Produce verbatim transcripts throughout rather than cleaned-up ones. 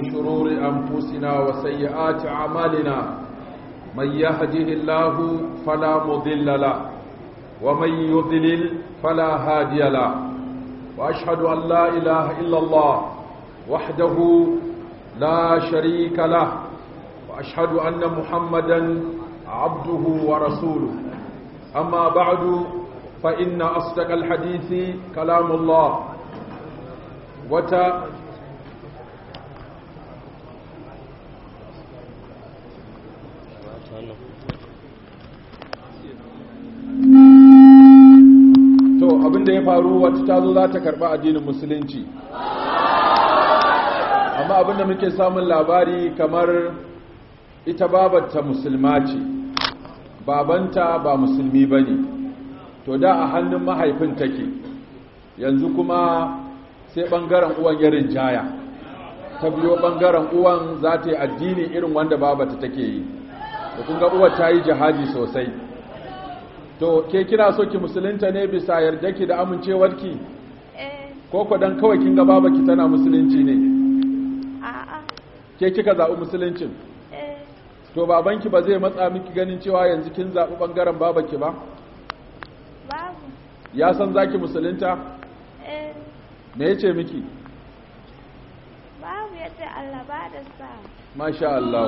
شرور أنفسنا وسيئات أعمالنا من يهده الله فلا مضل له ومن يضلل فلا هادي له وأشهد أن لا إله إلا الله وحده لا شريك له وأشهد أن محمدا عبده ورسوله أما بعد فإن أصدق الحديث كلام الله وتا to abinda ya faru wata ta zo za ta karba addinin musulunci amma abinda muke samun labari kamar ita babarta musulma ce babanta ba musulmi bane to da a hannun mahaifin take yanzu kuma sai bangaren uwan ya rinjaya ta biyo bangaren uwan za ta yi addini irin wanda babata take yi da kun ga uwar ta yi jihadi sosai to ke kina so ki musulunta ne bisa yardarki da amincewarki Eh. ko ko dan kawai kin ga babaki tana musulunci ne A'a. ke kika zaɓi musuluncin Eh. to babanki ba zai matsa miki ganin cewa yanzu kin zaɓi bangaren babaki ba Babu. ya san zaki musulunta Eh. me yace miki Babu yace Allah ba da sa. masha Allah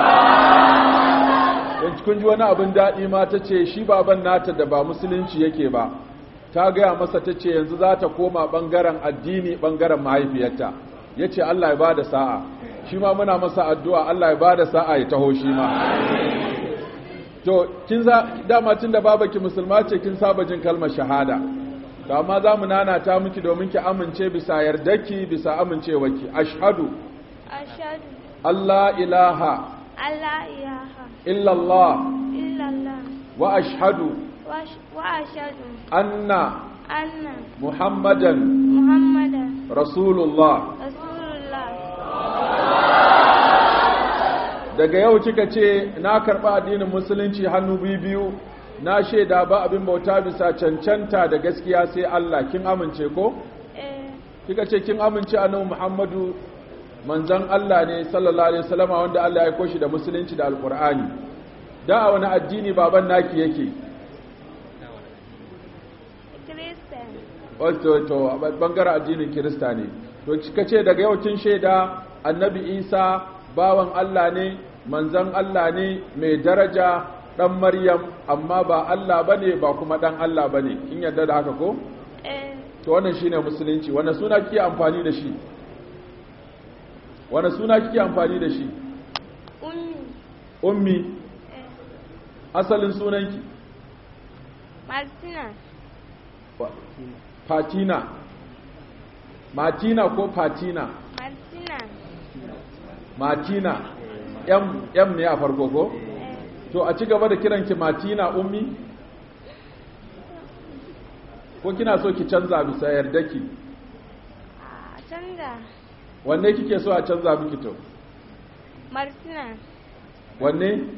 yanzu kun ji wani abin daɗi ma ta ce shi baban nata da ba musulunci yake ba ta gaya masa ta ce yanzu za ta koma ɓangaren addini ɓangaren mahaifiyarta ya ce Allah ya ba da sa'a shi ma muna masa addu'a Allah ya ba da sa'a ya taho shi ma to kin za dama tun da babaki musulma ce kin saba jin kalmar shahada to amma za mu nanata miki domin ki amince bisa yardarki bisa amincewarki ashhadu Ashhadu Allah ilaha Allah ilaha illallah illallah wa ashhadu wa ash- wa ashhadu anna anna muhammadan Muhammadan rasulullah Rasulullah. daga yau kika ce na karɓa addinin musulunci hannu biyu biyu na shaida ba abin bauta bisa cancanta da gaskiya sai Allah kin amince ko Eh. kika ce kin amince annabi Muhammadu manzon Allah ne sallallahu alaihi wasallam wanda Allah ya aiko shi da musulunci da alqur'ani da a wani addini baban naki yake Christian. wato to a bangaren addinin Kirista ne to kika ce daga yau kin shaida annabi Isa bawan Allah ne manzon Allah ne mai daraja dan Maryam amma ba Allah bane ba kuma dan Allah bane kin yarda da haka ko Eh. to wannan shine musulunci wannan suna kike amfani da shi wannan suna kike amfani da shi Ummi. ummi Eh. asalin sunanki Martina. Fatina Martina ko Fatina Martina. Martina M M ne a farko ko Eh. to a ci gaba da kiranki Martina ummi ko kina so ki canza bisa yardaki A canza. wanne kike so a canza miki to Martina. wanne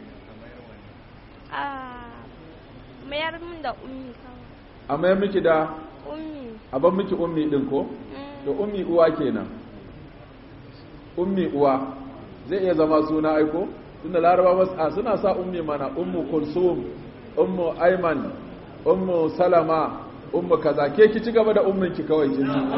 A mayar min da ummi kawai. a mai miki da Ummi. a ban miki ummi din ko Mm. to ummi uwa kenan ummi uwa zai iya zama suna aiko tunda laraba masu suna sa ummi mana ummu kulsum ummu aiman ummu salama ummu kaza ke ki ci gaba da ummin ki kawai kin ji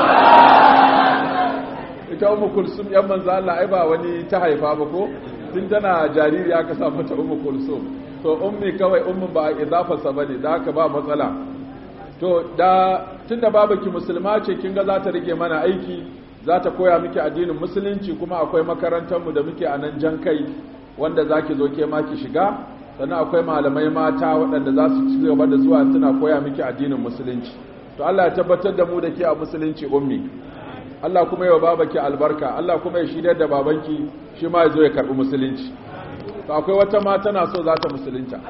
ita ummu kulsum yan manzo Allah ai ba wani ta haifa ba ko tun tana jariri aka sa mata ummu kulsum to ummi kawai ummin ba idafa sa bane da haka ba matsala to da tunda babaki musulma ce kin ga za ta rike mana aiki za ta koya miki addinin musulunci kuma akwai makarantar mu da muke a nan jan kai wanda zaki zo ke ma ki shiga sannan akwai malamai mata waɗanda za su ci gaba da zuwa suna koya miki addinin musulunci to Allah ya tabbatar da mu da ke a musulunci ummi Allah kuma ya babaki albarka Allah kuma ya shirya da babanki shi ma ya zo ya karbi musulunci to akwai wata ma tana so za ta musulunta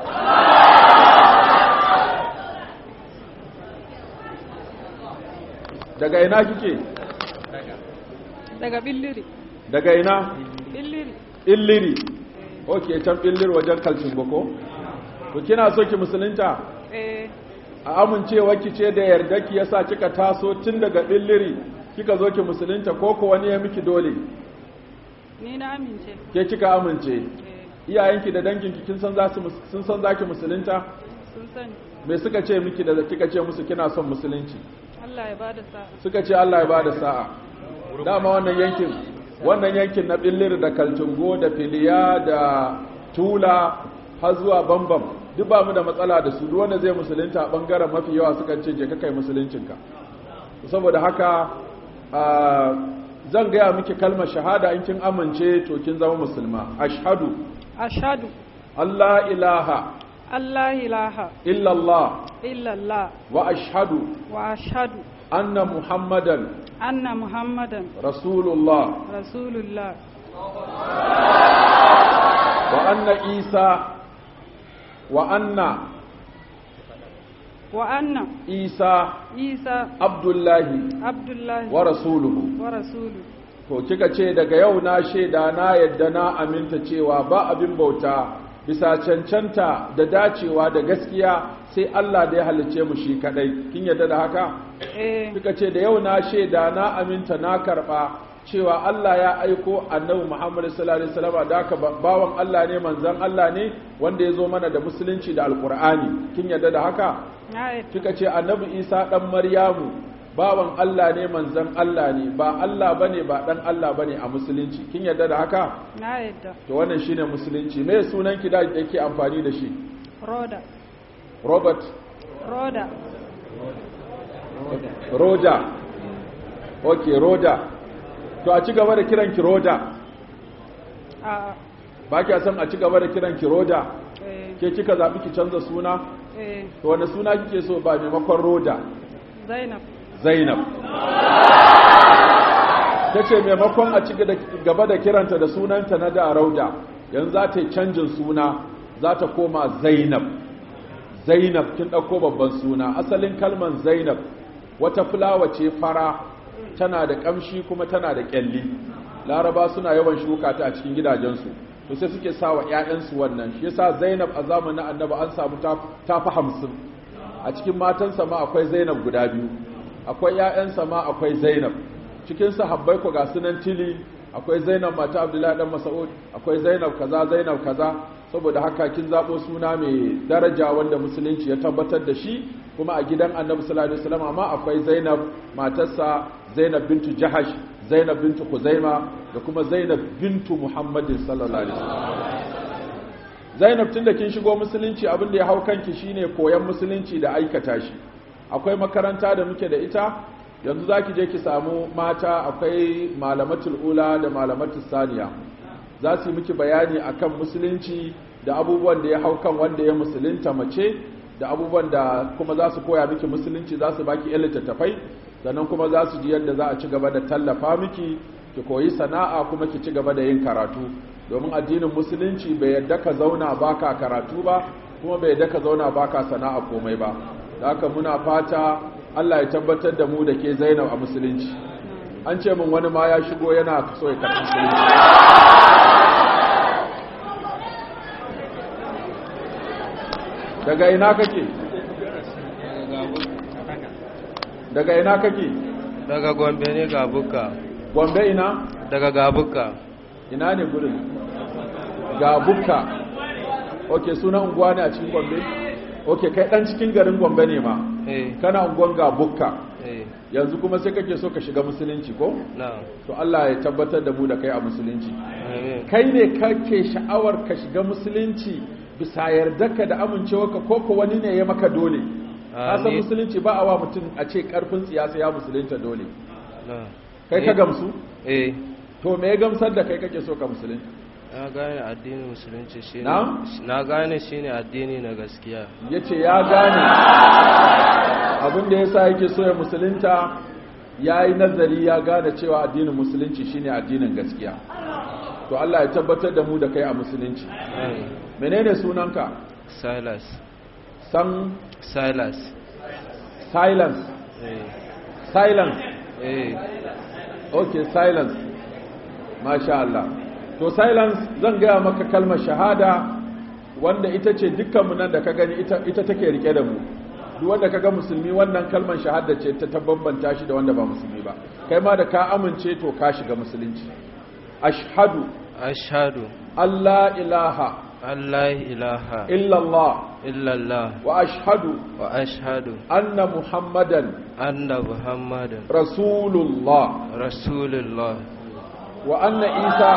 daga ina kike daga billiri daga ina billiri illiri ok can billir wajen kalcin bako to kina so ki musulunta eh a amincewa ki ce da yarda ki yasa kika taso tun daga billiri kika zo ki musulunta ko ko wani ya miki dole Ni na amince. ke kika amince Eh, iyayenki da danginki kin san za su mus- sun san zaki musulunta sun sani. me suka ce miki da kika ce musu kina son musulunci Allah ya bada sa'a. suka ce Allah ya bada sa'a dama wannan yankin wannan yankin na billir da kaltungo da filiya da tula har zuwa bambam duk ba mu da matsala da su duk wanda zai musulunta a bangaren mafi yawa suka ce je ka kai musuluncinka saboda haka a, zan gaya miki kalmar shahada in kin amince to kin zama musulma ashhadu Ashhadu Allah ilaha Allah ilaha illallah illallah wa ashhadu wa ashhadu anna muhammadan anna Muhammadan rasulullah Rasulullah wa anna isa wa anna wa anna isa Isa abdullahi Abdullahi wa rasuluhu wa rasulu. to kika ce daga yau na shaida na yadda na aminta cewa ba abin bauta bisa cancanta da dacewa da gaskiya sai Allah da ya halicce mu shi kadai kin yadda da haka Eh, kika ce da yau na shaida na aminta na karba cewa Allah ya aiko annabi Muhammad sallallahu alaihi wasallam da haka bawan Allah ne manzon Allah ne wanda ya zo mana da musulunci da alqur'ani kin yadda da haka na yadda. kika ce annabi Isa dan Maryamu bawan Allah ne manzon Allah ne ba Allah bane ba dan Allah bane a musulunci kin yadda da haka Na yadda. to wannan shine musulunci me sunan ki da yake amfani da shi Roda. Robert Roda. Roda okay Roda to a ci gaba da kiran ki Roda A ba ki san a ci gaba da kiran ki Roda eh, ke kika zabi ki canza suna eh, to wanda suna kike so ba maimakon Roda Zainab. Zainab tace maimakon a ci gaba da kiranta da sunanta na da Rauda yanzu za ta yi canjin suna za ta koma Zainab Zainab kin dauko babban suna asalin kalman Zainab wata fulawa ce fara tana da kamshi kuma tana da kyalli Laraba suna yawan shuka ta a cikin gidajensu to sai suke sawa ƴaƴansu wannan shi yasa Zainab a zamanin Annabi an samu ta fi hamsin a cikin matansa ma akwai Zainab guda biyu akwai ƴaƴansa ma akwai Zainab cikin sahabbai ko ga sunan tili akwai Zainab mata Abdullahi dan Mas'ud akwai Zainab kaza Zainab kaza saboda haka kin zabo suna mai daraja wanda musulunci ya tabbatar da shi kuma a gidan Annabi sallallahu alaihi wasallam amma akwai Zainab matarsa Zainab bintu Jahash Zainab bintu Khuzaima da kuma Zainab bintu Muhammadin sallallahu alaihi wasallam Zainab tunda kin shigo musulunci abin da ya hau kanki shine koyan musulunci da aikata shi akwai makaranta da muke da ita yanzu zaki je ki samu mata akwai malamatul ula da malamatul saniya za su yi miki bayani akan musulunci da abubuwan da ya hau kan wanda ya musulunta mace da abubuwan da kuma za su koya miki musulunci za su baki yan littattafai sannan kuma za su ji yadda za a ci gaba da tallafa miki ki koyi sana'a kuma ki ci gaba da yin karatu domin addinin musulunci bai yadda ka zauna baka karatu ba kuma bai yadda ka zauna baka sana'a komai ba da haka muna fata Allah ya tabbatar da mu da ke Zainab a musulunci an ce min wani ma ya shigo yana so ya karɓi musulunci daga ina kake daga ina kake daga Gombe ne ga Bukka. Gombe ina Daga Gabuka. ina ne gurin ga Bukka okay sunan unguwa ne a cikin Gombe okay kai dan cikin garin Gombe ne ma Eh. kana unguwan ga Bukka Eh. yanzu kuma sai kake so ka shiga musulunci ko Na'am. to Allah ya tabbatar da mu da kai a musulunci Amin. kai ne kake sha'awar ka shiga musulunci bisa yardarka da amincewarka ko ko wani ne ya maka dole Ah, ka san ni- musulunci ba a wa mutum a ce karfin siyasa ya musulunta dole Na'am. kai ka Ni- gamsu Eh. to me ya gamsar da kai kake so ka musulunta Na gane addinin musulunci shine Na'am? na gane shine addini na gaskiya. yace ya gane abin da yasa yake so ya musulunta yayi nazari ya gane cewa addinin musulunci shine addinin gaskiya to Allah ya tabbatar da mu da kai a musulunci Amin. menene sunanka Silas. san Silas. silence Eh. silence Eh. okay silence masha Allah to silence zan gaya maka kalmar shahada wanda ita ce dukkanmu nan da ka gani ita, ita take rike da mu duk wanda kaga musulmi wannan kalmar shahada ce ta tabbambanta shi da wanda ba musulmi ba kai ma da ka amince to ka shiga musulunci ashhadu ashhadu alla ilaha an la ilaha illallah illallah wa ashhadu wa ashhadu anna muhammadan anna muhammadan rasulullah rasulullah wa anna isa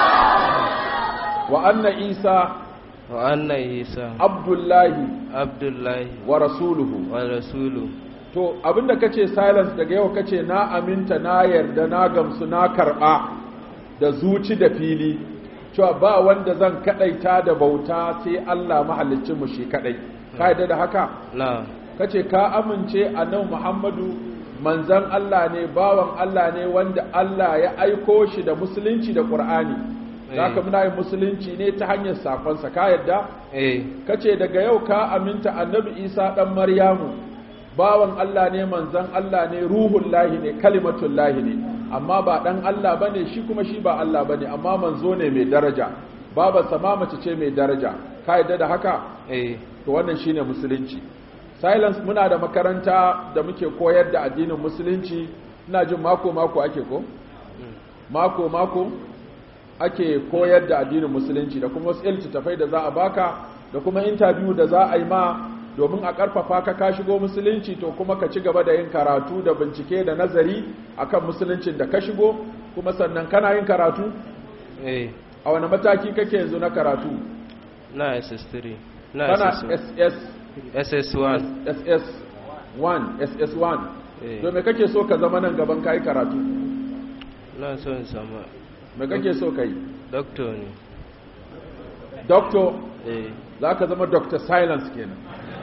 wa anna isa wa anna isa abdullahi abdullahi wa rasuluhu. wa rasuluhu. To abinda kace silence daga yau kace na aminta na yarda na gamsu na karba da zuci da fili cewa ba wanda zan kadaita da bauta sai Allah mahaliccin mu shi kadai ka yarda da haka na kace ka amince annabi Muhammadu manzon Allah ne bawan Allah ne wanda Allah ya aiko shi da musulunci da Qur'ani zaka muna yin musulunci ne ta hanyar sakonsa ka yarda eh kace daga yau ka aminta annabi Isa dan Maryamu bawan Allah ne manzon Allah ne ruhul lahi ne kalimatul lahi ne amma ba dan Allah bane shi kuma shi ba Allah bane amma manzo ne mai daraja baba sama mace ce mai daraja ka yadda da haka eh to wannan shine musulunci. Silence muna da makaranta da muke koyar da addinin musulunci ina jin mako mako ake ko mako mako ake koyar da addinin musulunci da kuma wasu iltitafai da za a baka da kuma interview da za a yi ma domin a ƙarfafa ka ka shigo musulunci to kuma ka ci gaba da yin karatu da bincike da nazari akan musuluncin da ka shigo kuma sannan kana yin karatu eh a wani mataki kake yanzu na karatu na S S three na kana S S S S S S one S S one S S one eh to me kake so ka zama nan gaban kai karatu na so in sama me kake so kai doctor ne doctor eh zaka zama Doctor Silence kenan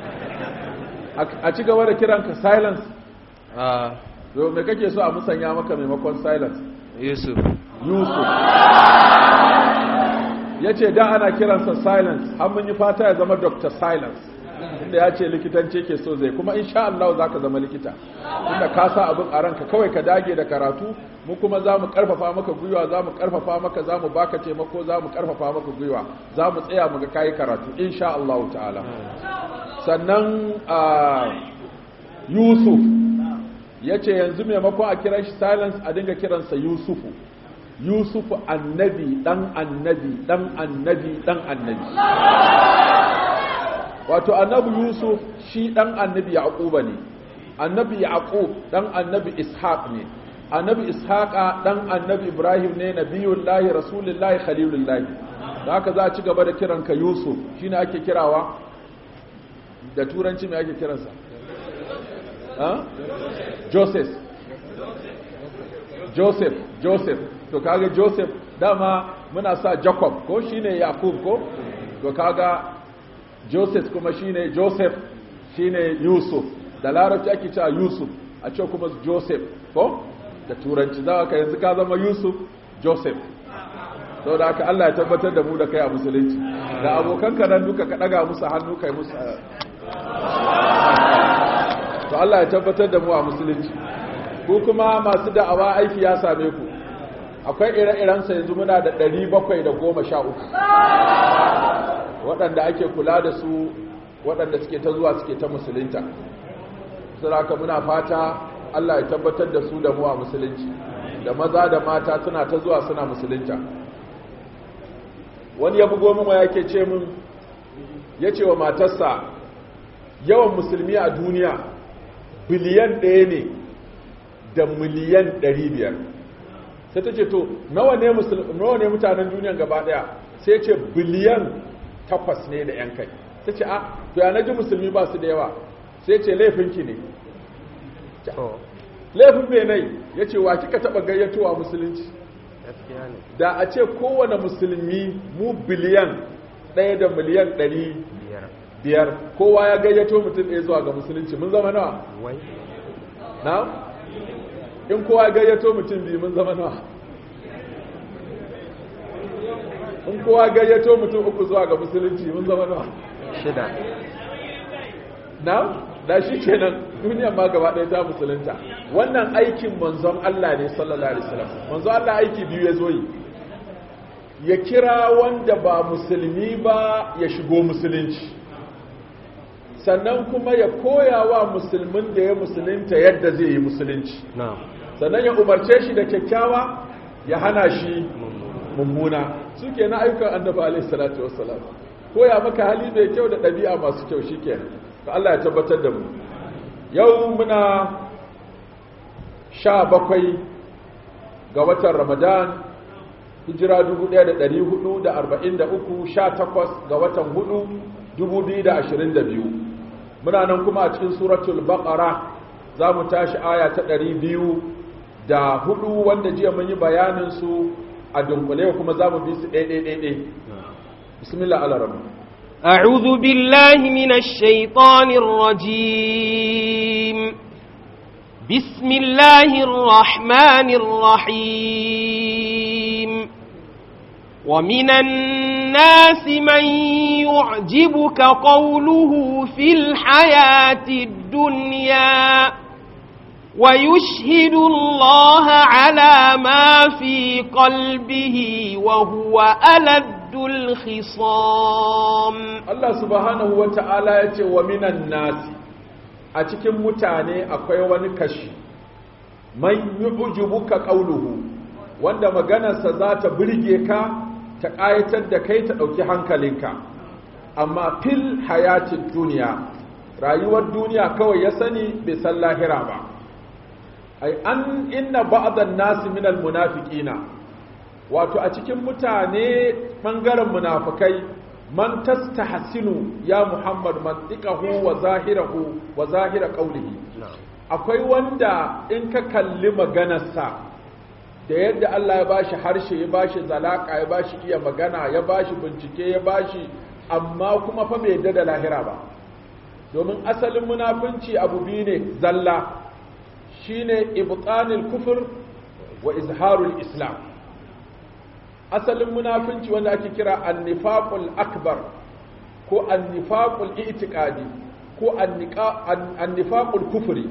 a ci gaba da kiranka Silence ah to me kake so a musanya maka maimakon Silence Yusuf Yusuf yace da ana kiransa Silence har mun yi fata ya zama Doctor Silence inda ya ce likitanci ke so zai kuma insha Allah za ka zama likita inda ka sa abin a ranka kawai ka dage da karatu mu kuma za mu karfafa maka gwiwa za mu karfafa maka za mu baka taimako za mu karfafa maka gwiwa za mu tsaya mu ga kayi karatu insha Allah ta'ala. Sannan Yusuf ya ce yanzu maimakon a kira shi Silence a dinga kiransa Yusufu Yusufu annabi dan annabi dan annabi dan annabi wato annabi Yusuf shi dan annabi Yaquba ne annabi Yaqub dan annabi Ishaq ne annabi Ishaqa dan annabi Ibrahim ne nabiyullahi rasulullahi khalilullahi da haka za a ci gaba da kiranka Yusuf shine ake kirawa da turanci me ake kiransa ha Joseph Joseph Joseph to kaga Joseph dama muna sa Jacob ko shine Yaqub ko to kaga Joseph kuma shine Joseph shine Yusuf da larabci ake cewa Yusuf a ce kuma Joseph ko da turanci za ka yanzu ka zama Yusuf Joseph sau da haka Allah ya tabbatar da mu da kai a musulunci da abokanka nan duka ka daga musu hannu kai musu to Allah ya tabbatar da mu a musulunci ku kuma masu da'awa aiki ya same ku akwai ire-irensa yanzu muna da ɗari bakwai da goma sha uku waɗanda ake kula da su waɗanda suke ta zuwa suke ta musulunta saboda muna fata Allah ya tabbatar da su da mu a musulunci da maza da mata suna ta zuwa suna musulunta. Wani ya bugo min yake ce min yace wa matarsa yawan musulmi a duniya biliyan ɗaya ne da miliyan ɗari biyar sai ta ce to nawa ne nawa ne mutanen duniyan gaba ɗaya sai ce biliyan takwas ne da yan kai ta ce a to ya naji musulmi ba su da yawa sai ce laifinki ne laifin mai nai ya ce wa kika taɓa gayyatowa musulunci da a ce kowane musulmi mu biliyan ɗaya da miliyan ɗari biyar kowa ya gayyato mutum ɗaya zuwa ga musulunci mun zama nawa na in kowa ya gayyato mutum biyu mun zama nawa in kowa gayyato mutum uku zuwa ga musulunci mun zama nawa shida na da shi kenan duniyan ma gaba ɗaya ta musulunta wannan aikin manzon Allah ne sallallahu alaihi wasallam manzon Allah aiki biyu ya zo yi ya kira wanda ba musulmi ba ya shigo musulunci sannan kuma ya koya wa musulmin da ya musulunta yadda zai yi musulunci sannan ya umarce shi da kyakkyawa ya hana shi mummuna suke na ayyukan annabi alaihi salatu wassalam koya maka hali mai kyau da ɗabi'a masu kyau shikenan to Allah ya tabbatar da mu yau muna sha bakwai ga watan Ramadan hijira dubu ɗaya da ɗari hudu da arba'in da uku sha takwas ga watan hudu dubu biyu da ashirin da biyu muna nan kuma a cikin suratul baqara za mu tashi aya ta ɗari biyu da hudu wanda jiya mun yi bayanin su a dunkule kuma za mu bi su ɗaya ɗaya ɗaya bismillah al-rahman أعوذ بالله من الشيطان الرجيم بسم الله الرحمن الرحيم ومن الناس من يعجبك قوله في الحياة الدنيا ويشهد الله على ما في قلبه وهو ألد الخصام الله سبحانه وتعالى يقول ومن الناس أتكم متاني أقوى ونكشي من يعجبك قوله wanda maganarsa za ta birge ka ta ƙayatar da kai ta ɗauki hankalinka amma fil hayatin duniya rayuwar duniya kawai ya sani bai san lahira ba ai an inna ba'dan nasi minal munafiqina wato a cikin mutane bangaren munafikai man tastahsinu ya muhammad mantiqahu wa zahirahu wa zahira qawlihi akwai wanda in ka kalli maganarsa da yadda Allah ya bashi harshe ya bashi zalaka ya bashi iya magana ya bashi bincike ya bashi amma kuma fa bai yadda da lahira ba domin asalin munafunci abu biyu ne zalla shine ibtanil kufr wa izharul islam asalin munafunci wanda ake kira annifaqul akbar ko annifaqul i'tiqadi ko annifaqul kufri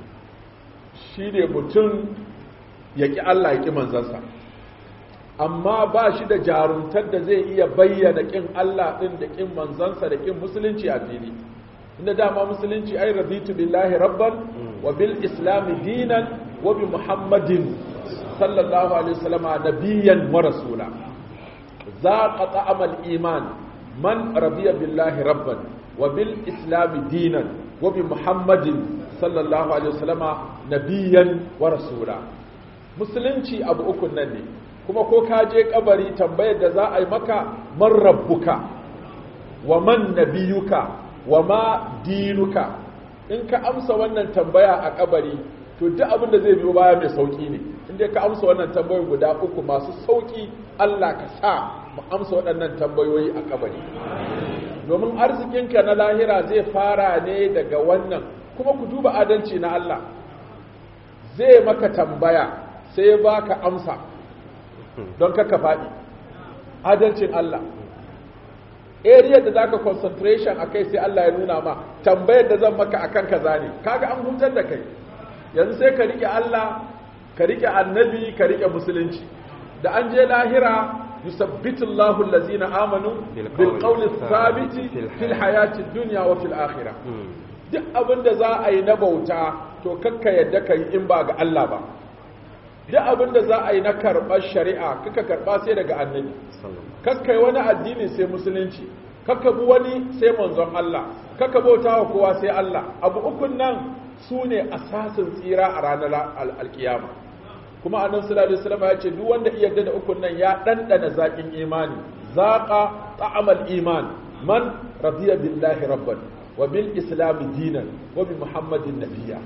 shine mutum yaki Allah yaki manzansa amma ba shi da jaruntar da zai iya bayyana kin Allah din da kin manzansa da kin musulunci a fili inda dama musulunci ai raditu billahi rabban wa bil islam dinan wa bi muhammadin sallallahu alaihi wasallam nabiyyan wa rasula zaqa ta'amal iman man radiya billahi rabban wa bil islam dinan wa bi muhammadin sallallahu alaihi wasallam nabiyyan wa rasula musulunci abu uku nan ne kuma ko ka je kabari tambayar da za a yi maka man rabbuka wa man nabiyuka wa ma dinuka in ka amsa wannan tambaya a kabari to duk abin da zai biyo baya mai sauki ne inda ka amsa wannan tambayoyi guda uku masu sauki Allah ka sa mu amsa waɗannan tambayoyi a kabari domin arzikinka na lahira zai fara ne daga wannan kuma ku duba adalci na Allah zai maka tambaya sai baka amsa don kaka faɗi adalcin Allah area da zaka concentration akai sai Allah ya nuna ma tambayar da zan maka akan kaza ne kaga an hutar da kai yanzu sai ka rike Allah ka rike annabi ka rike musulunci da an je lahira yusabbitu Allahu allazina amanu bil qawli thabiti fil hayati dunya wa fil akhirah duk abinda za a yi na bauta to kakka yadda kai in ba ga Allah ba duk abinda za a yi na karɓar shari'a kaka karɓa sai daga annabi kakkai wani addini sai musulunci kakka bi wani sai manzon Allah kakka bauta wa kowa sai Allah abu ukun nan su ne asasin tsira a ranar alkiyama kuma annabi sallallahu alaihi wasallam ya ce duk wanda iya da ukun nan ya dandana zakin imani zaqa ta'amal iman man radiya billahi rabban wa bil islam dinan wa bi muhammadin nabiyya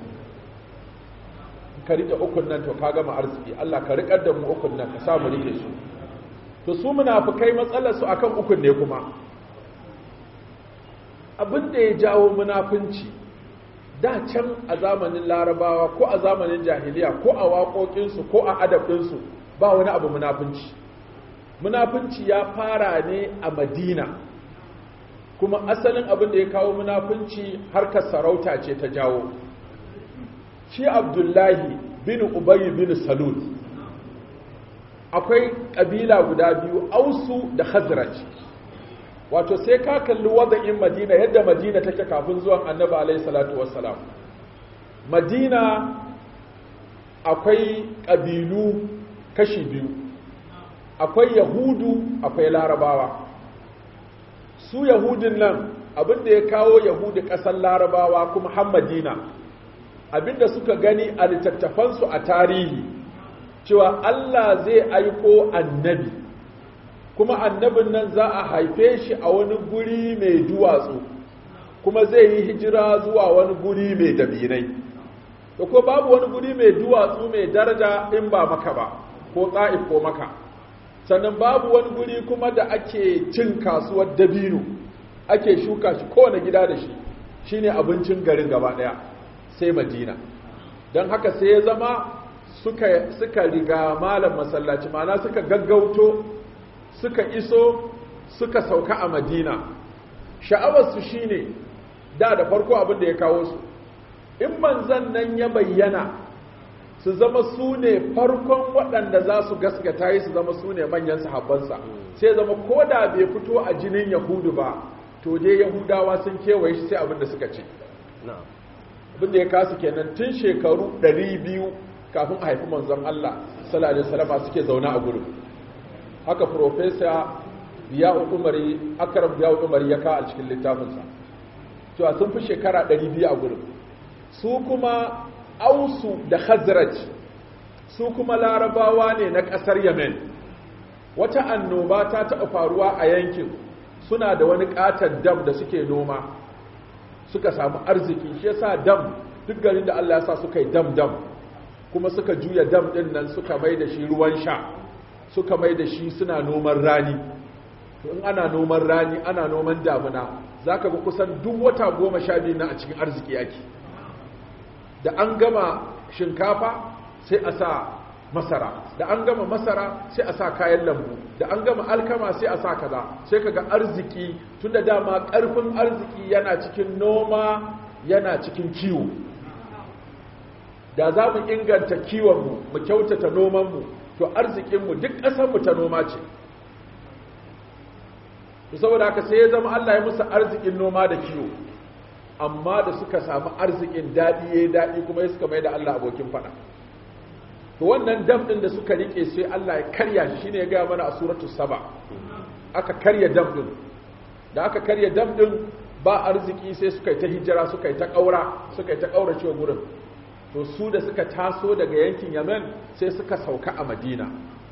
ka rike ukun nan to ka gama arziki Allah ka rikar da mu ukun nan ka sa mu rike su to su munafikai matsalar su akan ukun ne kuma abin da ya jawo munafunci da can a zamanin larabawa ko a zamanin jahiliya ko a waƙoƙinsu ko a adabinsu ba wani abu munafunci munafunci ya fara ne a madina kuma asalin abin da ya kawo munafunci harkar sarauta ce ta jawo shi abdullahi bin ubayi bin salul akwai ƙabila guda biyu ausu da khazraj wato sai ka kalli wada'in madina yadda madina take kafin zuwan annabi alaihi salatu wassalam madina akwai ƙabilu kashi biyu akwai yahudu akwai larabawa. Su yahudin nan abinda ya kawo yahudu ƙasar larabawa kuma har Madina, abinda suka gani a littattafansu a tarihi cewa Allah zai aiko annabi, kuma annabin nan za a haife shi a wani guri mai duwatsu, kuma zai yi hijira zuwa wani guri mai dabinai. Da ko babu wani guri mai duwatsu mai daraja in ba Maka ba, ko Ta'if ko Maka. Sannan babu wani guri kuma da ake cin kasuwar dabino, ake shuka shi kowane gida da shi, shine abincin garin gaba daya, sai Madina. Don haka sai ya zama suka, suka riga malam masallaci, mana suka gaggauto, suka iso, suka sauka a Madina. Sha'awarsu shine da da farko abin da ya kawo su, in manzan nan ya bayyana su zama su ne farkon waɗanda za su gaskata yi, su zama su ne manyan sahabbansa, sai zama ko da bai fito a jinin yahudu ba, to dai yahudawa sun kewaye shi sai abin da suka ce. Abin da ya kasu kenan tun shekaru ɗari biyu kafin a haifi manzon Allah sallallahu alaihi wasallam suke zaune a gurin. Haka Profesa Diya'u Umari, Akram Diya'u Umari ya kawo a cikin littafinsa cewa sun fi shekara ɗari biyu a gurin. Su kuma Ausu da Khazraj, su kuma larabawa ne na ƙasar Yemen. Wata annoba ta taɓa faruwa a yankin, suna da wani ƙaton dam da suke noma, suka samu arziki. Shi yasa dam, duk garin da Allah ya sa suka yi dam dam, kuma suka juya dam ɗin nan suka mai da shi ruwan sha, suka mai da shi suna noman rani. To in ana noman rani, ana noman damuna, za ka ga kusan duk wata goma sha biyu na a cikin arziki ake. Da an gama shinkafa sai a sa masara, da an gama masara sai a sa kayan lambu, da an gama alkama sai a sa kaza, sai kaga arziki, tunda dama karfin arziki yana cikin noma, yana cikin kiwo. Da za mu inganta kiwonmu, mu kyautata nomanmu, to arzikinmu duk ƙasarmu ta noma ce. To saboda haka sai ya zama Allah ya musu arzikin noma da kiwo. Amma da suka samu arzikin daɗi ya yi daɗi kuma ya suka mai da Allah abokin faɗa. To wannan dam ɗin da suka riƙe sai Allah ya karya shi, shine ya gaya mana a suratu Saba. Aka karya dam ɗin. Da aka karya dam ɗin ba arziki sai suka yi ta hijira, suka yi ta ƙaura, suka yi ta ƙaura cewa gurin. To su da suka taso daga yankin Yemen sai suka sauka a Madina.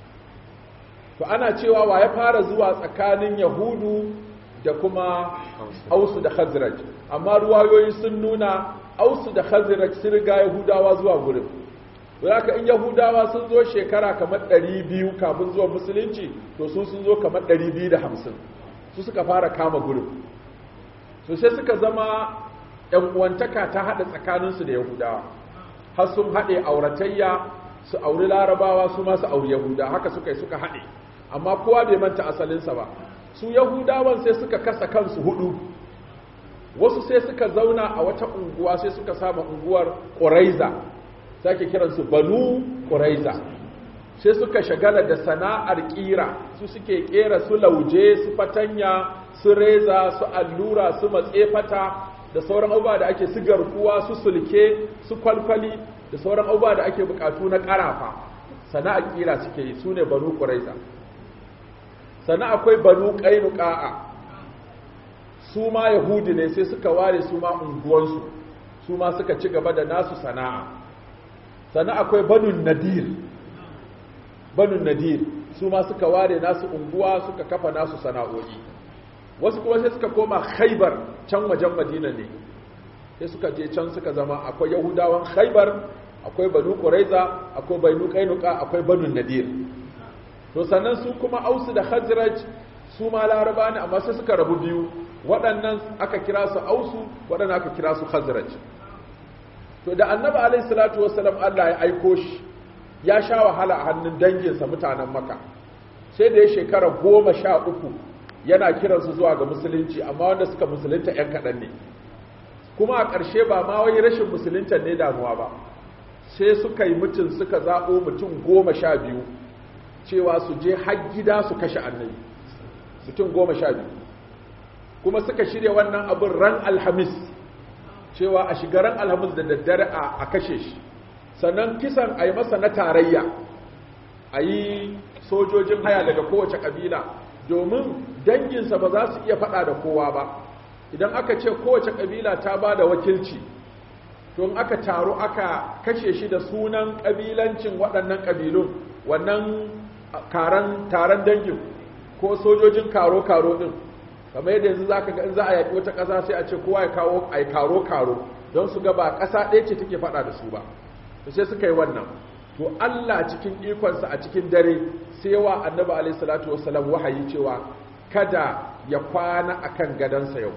To ana cewa wa ya fara zuwa tsakanin Yahudu da kuma Ausu da Khazraj, amma ruwayoyi sun nuna Ausu da Khazraj sun riga Yahudawa zuwa gurin. Haka in Yahudawa sun zo shekara kamar ɗari biyu kafin zuwa musulunci, to su sun zo kamar ɗari biyu da hamsin, su suka fara kama gurin. So sai suka zama ‘yan uwantaka ta haɗa tsakaninsu da Yahudawa, har sun haɗe auratayya, su auri Larabawa su ma su auri Yahuda, haka suka yi suka haɗe, amma kowa bai manta asalinsa ba. Su Yahudawan sai suka kasa kansu hudu, wasu sai suka zauna a wata unguwa sai suka sama unguwar Quraiza, sai ke kiransu Banu Quraiza. Sai suka shagala da sana'ar kira, su suke kera su lauje, su fatanya, su reza, su allura, su matsefata da sauran abubuwa da ake su garkuwa, su sulke, su kwalkwali da sauran abubuwa da ake bukatu na karafa. Sana'ar kira suke yi, su ne Banu Quraiza. Sannan akwai Banu Qainuqa'a, su ma Yahudi ne sai suka ware su ma unguwansu, su ma suka ci gaba da nasu sana'a. Sannan akwai Banu Nadir, Banu Nadir su ma suka ware nasu unguwa, suka kafa nasu sana'o'i. Wasu kuma sai suka koma Khaibar, can wajen Madina ne, sai suka je can suka zama akwai Yahudawan Khaibar, akwai Banu Quraiza, akwai Banu Qainuqa, akwai Banu Nadir. To sannan su kuma Ausu da Khazraj su ma Laraba ne, amma sai suka rabu biyu, waɗannan aka kira su Ausu, waɗannan aka kira su Khazraj. To da Annabi alaihi salatu wassalam Allah ya aiko shi, ya sha wahala a hannun danginsa mutanen Makka, sai da ya shekara goma sha uku yana kiransu zuwa ga musulunci, amma wanda suka musulunta ‘yan kaɗan ne. Kuma a ƙarshe ba ma wai rashin musulunta ne damuwa ba, sai suka yi mutum suka zaɓo mutum goma sha biyu cewa su je har gida su kashe annabi, mutum goma sha biyu. Kuma suka shirya wannan abin ran Alhamis, cewa a shiga ran Alhamis da daddare a kashe shi, sannan kisan a yi masa na tarayya, a yi sojojin haya daga kowace ƙabila domin danginsa ba za su iya faɗa da kowa ba idan aka ce kowace ƙabila ta ba da wakilci to aka taru aka kashe shi da sunan ƙabilancin waɗannan ƙabilun wannan taron dangin ko sojojin karo-karo ɗin kamar yadda yanzu za ka ga in za a yaƙi wata ƙasa sai a ce kowa ya kawo a yi karo-karo don su ga ba ƙasa ɗaya ce take faɗa da su ba to sai suka yi wannan to Allah cikin ikonsa a cikin dare sai wa annabi alaihi salatu wassalam wahayi cewa kada ya kwana akan gadansa yau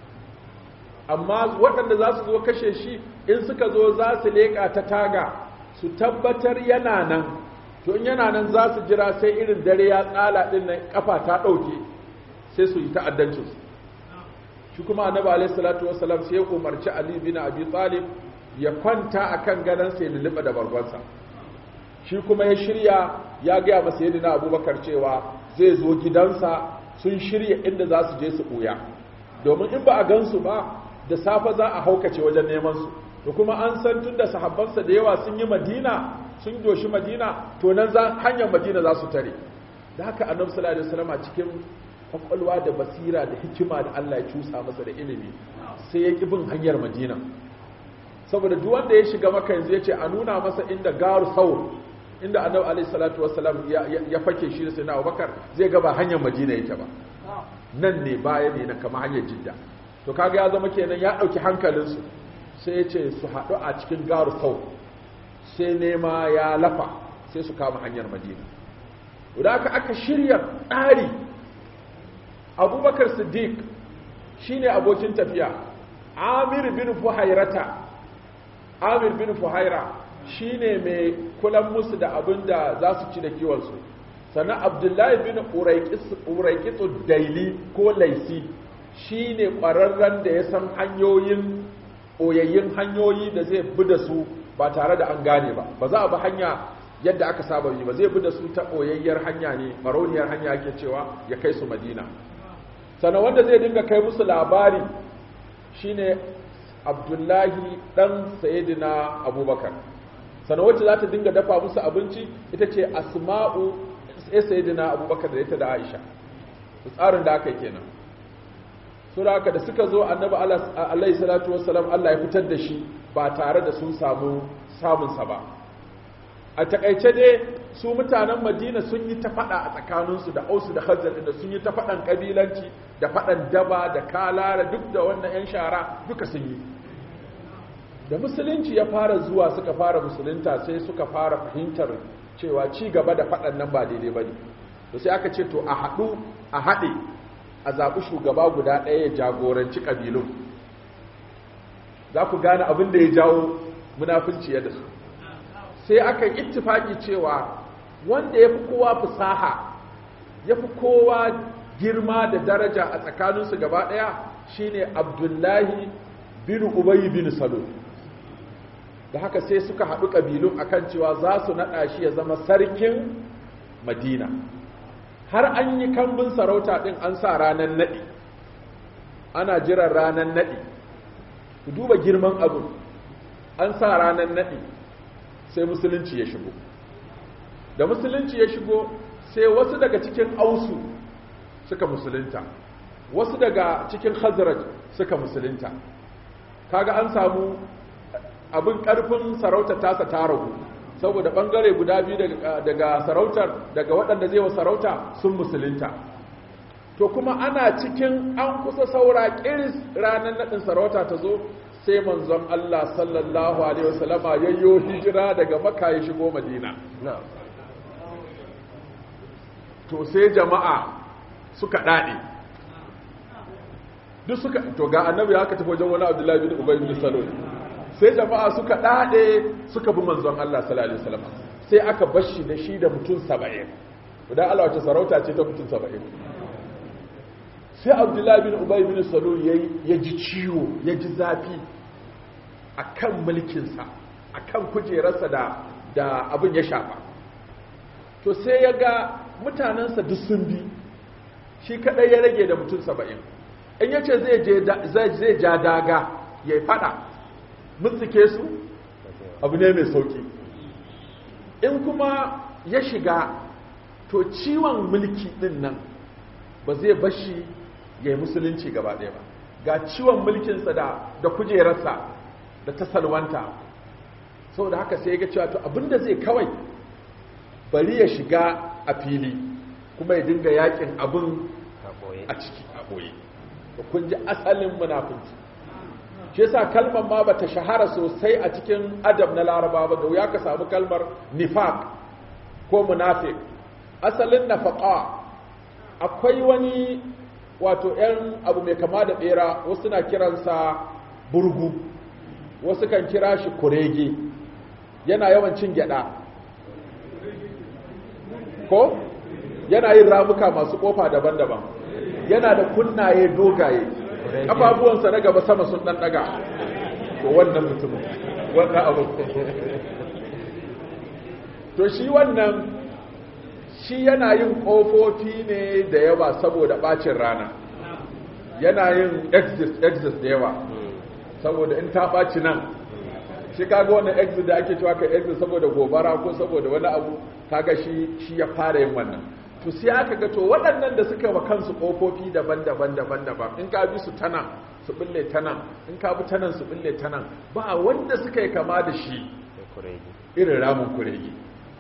amma waɗanda za su zo kashe shi in suka zo za su leƙa ta taga su tabbatar yana nan to in yana nan za su jira sai irin dare ya tsala ɗin nan ƙafa ta ɗauke sai su yi ta'addancinsu shi kuma annabi alaihi salatu wassalam sai ya umarci Ali bin Abi Talib ya kwanta akan gadansa ya lulluɓa da bargonsa shi kuma ya shirya ya gaya masa yadda Abubakar cewa zai zo gidansa sun shirya inda za su je su ɓuya domin in ba a gansu ba da safe za a haukace wajen neman su to kuma an san tun da sahabbansa da yawa sun yi Madina sun doshi Madina to nan za hanyar Madina za su tare da haka annabi sallallahu alaihi wasallam cikin kwakwalwa da basira da hikima da Allah ya cusa masa da ilimi sai ya bin hanyar Madina saboda duk wanda ya shiga Makka yanzu ya ce a nuna masa inda garu saur inda annabi alaihi salatu wasallam ya fake shi da sayyidina Abubakar zai ga ba hanyar Madina yake ba nan ne baya ne na kama hanyar Jidda to kaga ya zama kenan ya dauki hankalinsu sai ya ce su haɗu a cikin garu sau sai nema ya lafa sai su kama hanyar Madina da aka aka shirya tsari Abubakar Siddiq shine abokin tafiya Amir bin Fuhairata Amir bin Fuhaira shine mai kulan musu da abinda za su ci da kiwonsu sannan Abdullahi bin Uraiqit Daili ko Laisi shi ne ƙwararren da ya san hanyoyin ɓoyayyun hanyoyi da zai bi da su ba tare da an gane ba ba za a bi hanya yadda aka saba yi ba zai bi da su ta ɓoyayyar hanya ne marauniyar hanya ake cewa ya kai su Madina sannan wanda zai dinga kai musu labari shine Abdullahi ɗan Sayyidina Abubakar sannan wacce za ta dinga dafa musu abinci ita ce Asma'u sai Sayyidina Abubakar da ita da Aisha tsarin da aka yi kenan sura haka da suka zo annabi alaihi salatu wassalam Allah ya fitar da shi ba tare da sun samu samunsa ba a takaice dai su mutanen Madina sun yi ta fada a tsakaninsu da Ausu da Khazraj da sun yi ta fadan kabilanci da fadan daba da kalara duk da wannan yan shara duka sun yi da musulunci ya fara zuwa suka fara musulunta sai suka fara fahimtar cewa ci gaba da fadan nan ba daidai bane to sai aka ce to a hadu a hade a zaɓi shugaba guda ɗaya ya jagoranci ƙabilun za ku gane abin da ya jawo munafunci ya da su sai aka yi ittifaki cewa wanda ya fi kowa fasaha ya fi kowa girma da daraja a tsakaninsu gaba ɗaya shine Abdullahi bin Ubay bin Salul da haka sai suka haɗu ƙabilun akan cewa za su naɗa shi ya zama sarkin Madina har an yi kambun sarauta ɗin an sa ranar naɗi ana jiran ranar naɗi ku duba girman abu an sa ranar naɗi sai musulunci ya shigo da musulunci ya shigo sai wasu daga cikin ausu suka musulunta wasu daga cikin khazraj suka musulunta kaga an samu abin ƙarfin sarauta tasa ta ragu saboda bangare guda biyu daga sarautar daga waɗanda zai wa sarauta sun musulunta to kuma ana cikin an kusa saura kiris ranar naɗin sarauta ta zo sai manzon Allah sallallahu alaihi wasallama yayyo hijira daga Makka ya shigo Madina to sai jama'a suka dade duk suka to ga annabi haka tafi wajen wani Abdullahi bin Ubay bin Salul sai jama'a suka dade suka bi manzon Allah sallallahu alaihi wasallam sai aka bashi da shi da mutum saba'in idan Allah wace sarauta ce ta mutum saba'in sai Abdullahi bin Ubay bin Salul yayi ya ji ciwo ya ji zafi akan mulkin sa akan kujerarsa da da abin ya shafa to sai ya ga mutanansa duk sun bi shi kadai ya rage da mutum saba'in in yace zai je zai zai ja daga yayi fada mutsike su abu ne mai sauki in kuma ya shiga to ciwon mulki din nan ba zai bashi ya yi musulunci gaba ɗaya ba ga ciwon mulkinsa da da kujerarsa da ta salwanta saboda haka sai ya ga cewa to abinda zai kawai bari ya shiga a fili kuma ya dinga yakin abin a ciki a ɓoye kun ji asalin munafunci shi yasa kalmar ma bata shahara sosai a cikin adab na Laraba ba da wuya ka samu kalmar nifaq ko munafiq asalin nafaqa akwai wani wato ɗan abu mai kama da bera wasu na kiransa burgu wasu kan kira shi kurege yana yawan cin gyada ko yana yin ramuka masu kofa daban-daban yana da kunnaye dogaye kafafuwansa na gaba sama sun dan daga to wannan mutumin wannan abu to shi wannan shi yana yin kofofi ne da yawa saboda bacin rana yana yin exit exit da yawa saboda in ta baci nan shi kaga wannan exit da ake cewa kai exit saboda gobara ko saboda wani abu kaga shi shi ya fara yin wannan to sai aka ga to waɗannan da suka wa kansu ƙofofi daban-daban daban-daban in ka bi su tana su bille tana in ka bi tanan su bille tana ba wanda suka yi kama da shi irin ramin kuregi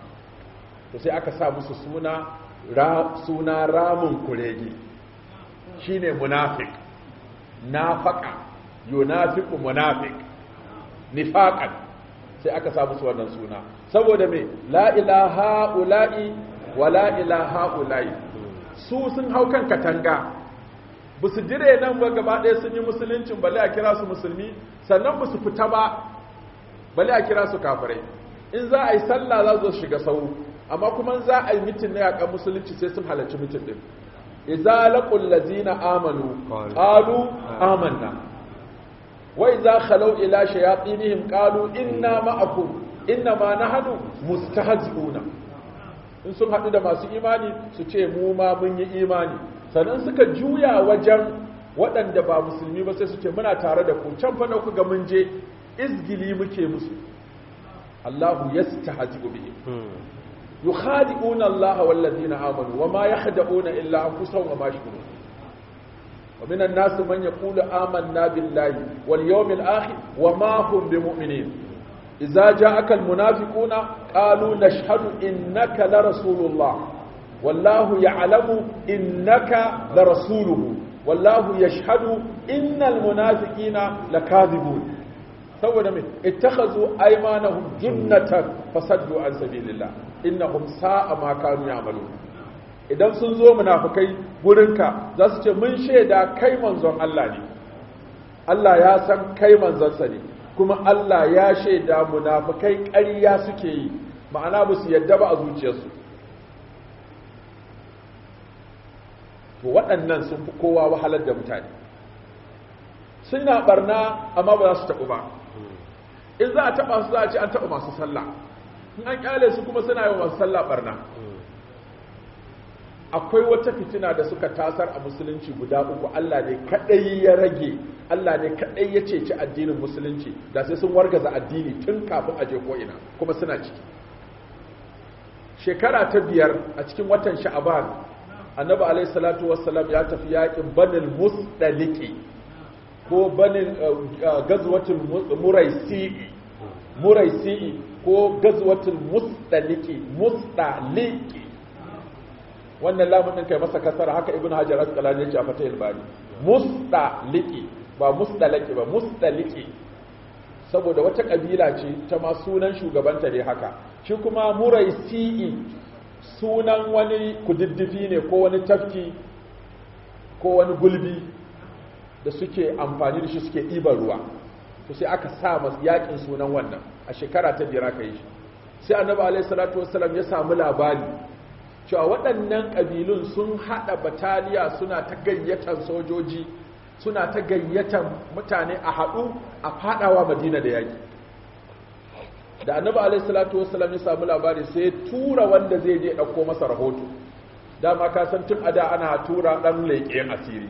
to sai aka sa musu suna ra, suna ramin kuregi shine munafik nafaqa yunafiqu munafiq nifaqan sai aka sa musu wannan suna saboda me la ilaha ula'i wala ilaha ulai su sun hau kan katanga ba su dire nan ba gaba ɗaya sun yi musuluncin bale a kira su musulmi sannan ba su fita ba bale a kira su kafirai in za a yi sallah za su shiga sau amma kuma za a yi mitin na yaƙan musulunci sai sun halarci mitin ɗin idza laqul ladzina amanu qalu amanna wa idza khalu ila shayatinihim qalu inna ma'akum inna ma nahnu mustahzi'una in sun haɗu da masu imani su ce mu ma mun yi imani sannan suka juya wajen waɗanda ba musulmi ba sai su ce muna tare da ku can fa na ku ga mun je izgili muke musu Allahu yastahzi'u bihim yukhadi'una Allah wal ladina amanu wama yakhda'una illa anfusahum wama yashkurun wa minan nas man yaqulu amanna billahi wal yawmil akhir wama hum bimu'minin إذا جاءك المنافقون قالوا نشهد إنك لرسول الله والله يعلم إنك لرسوله والله يشهد إن المنافقين لكاذبون saboda me ittakhadhu aymanahum jinnatan fasaddu an sabilillah innahum sa'a ma kanu ya'malun idan sun zo munafikai gurinka za su ce mun sheda kai manzon Allah ne Allah ya san kai manzon sa ne kuma Allah ya shaida munafikai ƙarya suke yi ma'ana ba su yadda ba a zuciyarsu to waɗannan sun fi kowa wahalar da mutane suna barna amma ba za su taɓu ba in za a taɓa su za a ce an taɓa masu sallah in an ƙyale su kuma suna yi wa masu sallah barna akwai wata fitina da suka tasar a musulunci guda uku Allah ne kadai ya rage Allah ne kadai ya ceci addinin musulunci da sai sun wargaza addini tun kafin aje ko ina kuma suna ciki shekara ta biyar a cikin watan sha'aban annabi alayhi salatu wassalam ya tafi yakin banil musdaliki ko banil gazwatul muraisi muraisi ko gazwatul musdaliki musdaliki wannan lamun din kai masa kasara haka ibnu hajar al-asqalani ya ce a fatahil bari musdaliki ba musdaliki ba musdaliki saboda wata kabila ce ta ma sunan shugabanta ne haka shi kuma muraisi sunan wani kududdufi ne ko wani tafki ko wani gulbi da suke amfani da shi suke ɗiban ruwa to sai aka sa masu yakin sunan wannan a shekara ta biyar aka yi shi sai annabi alaihi salatu wassalam ya samu labari cewa waɗannan ƙabilun sun haɗa bataliya suna ta gayyatar sojoji suna ta gayyatar mutane a haɗu a faɗawa madina da yaƙi da annabi alaihi salatu wassalam ya samu labari sai ya tura wanda zai je ɗauko masa rahoto dama ka san tun a da ana tura ɗan leƙen asiri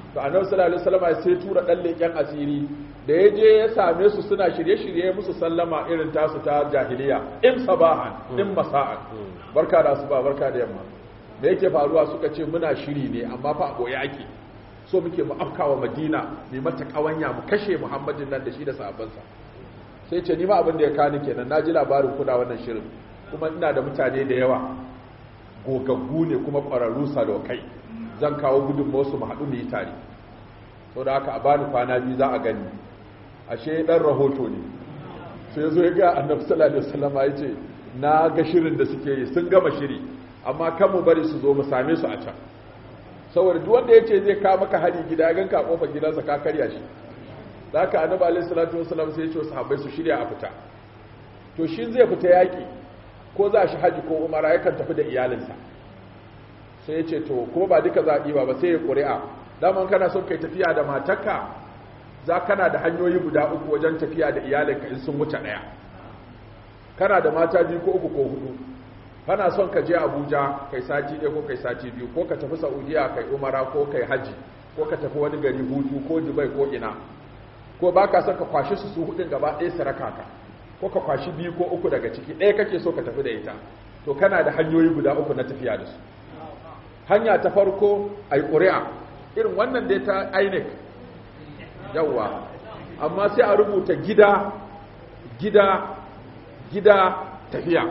to annabi sallallahu alaihi wasallam sai tura dan leken asiri da ya je ya same su suna shirye-shirye musu sallama irin tasu ta jahiliya in sabahan in masa'an barka da asuba barka da yamma da yake faruwa suka ce muna shiri ne amma fa a boye ake so muke mu afkawa madina mai mata kawanya mu kashe muhammadin nan da shi da sahabbansa sai ce ni ma abin da ya kani kenan naji labarin kuna wannan shirin kuma ina da mutane da yawa gogaggu ne kuma ƙwararru salokai zan kawo gudunmawa su mu haɗu mu yi tare sau da haka a bani kwana biyu za a gani ashe ɗan rahoto ne sai zo ya ga annabi sallallahu alaihi wasallam ya ce na ga shirin da suke yi sun gama shiri amma kan mu bari su zo mu same su a can saboda duk wanda ya ce zai kawo maka hari gida ya ganka kofar gidansa ka karya shi da haka annabi alaihi salatu wasallam sai ya ce sahabbai su shirya a fita to shi zai fita yaki ko za shi haji ko umara yakan tafi da iyalinsa sai ya ce to ko ba duka za a ɗiba ba sai ya ƙuri'a daman kana son kai tafiya da matarka za kana da hanyoyi guda uku wajen tafiya da iyalinka in sun wuce ɗaya kana da mata biyu ko uku ko hudu kana son ka je abuja kai sati ɗaya ko kai sati biyu ko ka tafi saudiya kai umara ko kai haji ko ka tafi wani gari hutu ko dubai ko ina ko ba ka son ka kwashi su su hudun gaba ɗaya su raka ka ko ka kwashi biyu ko uku daga ciki ɗaya kake so ka tafi da ita to kana da hanyoyi guda uku na tafiya da su hanya ta farko a yi ƙuri'a irin wannan dai ta I N E C yawwa amma sai a rubuta gida gida gida tafiya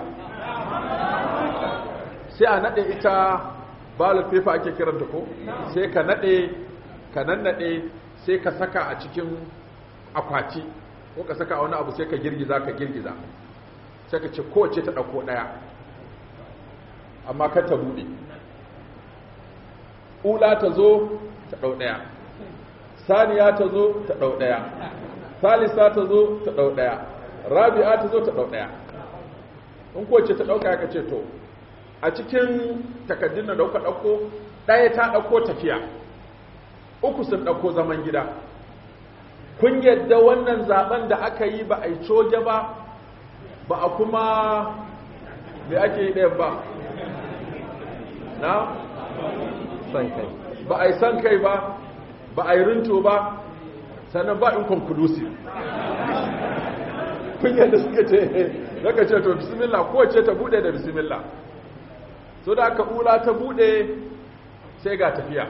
sai a naɗe ita ballot paper ake kiranta ko sai ka naɗe ka nannaɗe sai ka saka a cikin akwati ko ka saka wani abu sai ka girgiza ka girgiza sai ka ce kowace ta ɗauko ɗaya amma kar ta buɗe ula ta zo ta ɗau ɗaya saniya ta zo ta ɗau ɗaya salisa ta zo ta ɗau ɗaya rabi'a ta zo ta ɗau ɗaya in kowace ta ɗauka ka ce to a cikin takaddun da ɗauka ɗauko ɗaya ta ɗauko tafiya uku sun ɗauko zaman gida kun yadda wannan zaben da aka yi ba a yi coge ba ba a kuma da ake yi ɗayan ba na san kai ba a yi san kai ba ba a yi rinto ba sannan ba inconclusive kun yadda suka ce daga ce to bismillah kowace ta bude da bismillah so da aka ula ta bude sai ga tafiya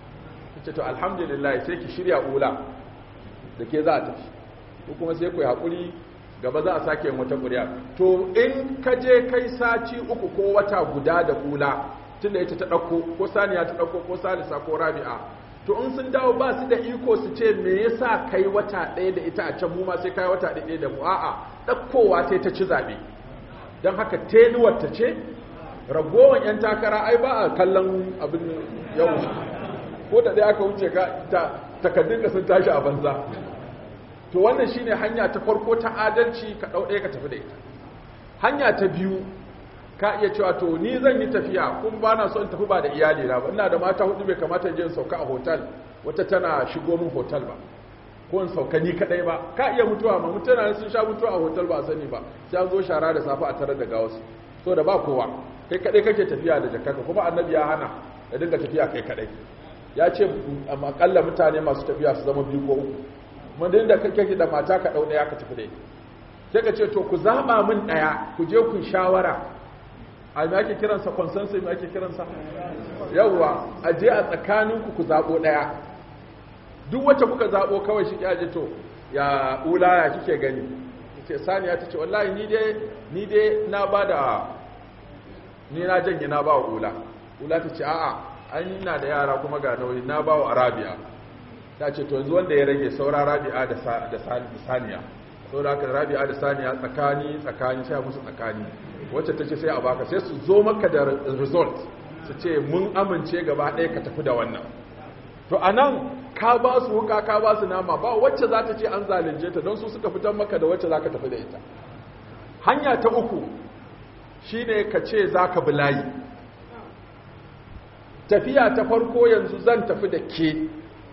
ce to alhamdulillah sai ki shirya ula da ke za a tafi ko kuma sai ku yi haƙuri gaba za a sake yin wata ƙuri'a to in ka je kai sati uku ko wata guda da ula tun da ita ta ɗauko ko saniya ta ɗauko ko salisa ko rabi'a to in sun dawo ba su da iko su ce me yasa kai wata ɗaya da ita a can mu ma sai kai wata ɗaya da mu a'a ɗaukowa sai ta ci zaɓe don haka tenuwar ta ce ragowar 'yan takara ai ba a kallon abin yau ko da ɗaya aka wuce ka takaddun ka sun tashi a banza to wannan shine hanya ta farko ta adalci ka ɗau ɗaya ka tafi da ita hanya ta biyu ka iya cewa to ni zan yi tafiya kun ba na so in tafi ba da iyali na ba ina da mata hudu bai kamata in je in sauka a hotel wata tana shigo min hotel ba ko in sauka ni kadai ba ka iya mutuwa ma mutane sun sha mutuwa a hotel ba a sani ba sai an zo shara da safa a tarar da gawasu so da ba kowa kai kadai kake tafiya da jakarka kuma annabi ya hana ya dinga tafiya kai kadai ya ce akalla mutane masu tafiya su zama biyu ko uku mun da kake da mata ka dau daya ka tafi da ita sai ka ce to ku zama min daya ku je ku shawara a me ake kiransa consensus me ake kiransa yawwa a je a tsakaninku ku zabo daya duk wacce kuka zabo kawai shi ya je to ya ula ya kike gani ce saniya tace wallahi ni dai ni dai na bada ni na janye na ba ula ula tace a'a an ina da yara kuma ga nauyi na ba wa arabiya tace to yanzu wanda ya rage saura rabi'a da da saniya saboda haka rabi'a da saniya tsakani tsakani sai musu tsakani wacce ta ce sai a baka sai su zo maka da result su ce mun amince gaba ɗaya ka tafi da wannan to a nan ka ba su wuka ka ba su nama ba wacce za ta ce an zalunce ta don su suka fitar maka da wacce za ka tafi da ita hanya ta uku shine ka ce za ka bi layi tafiya ta farko yanzu zan tafi da ke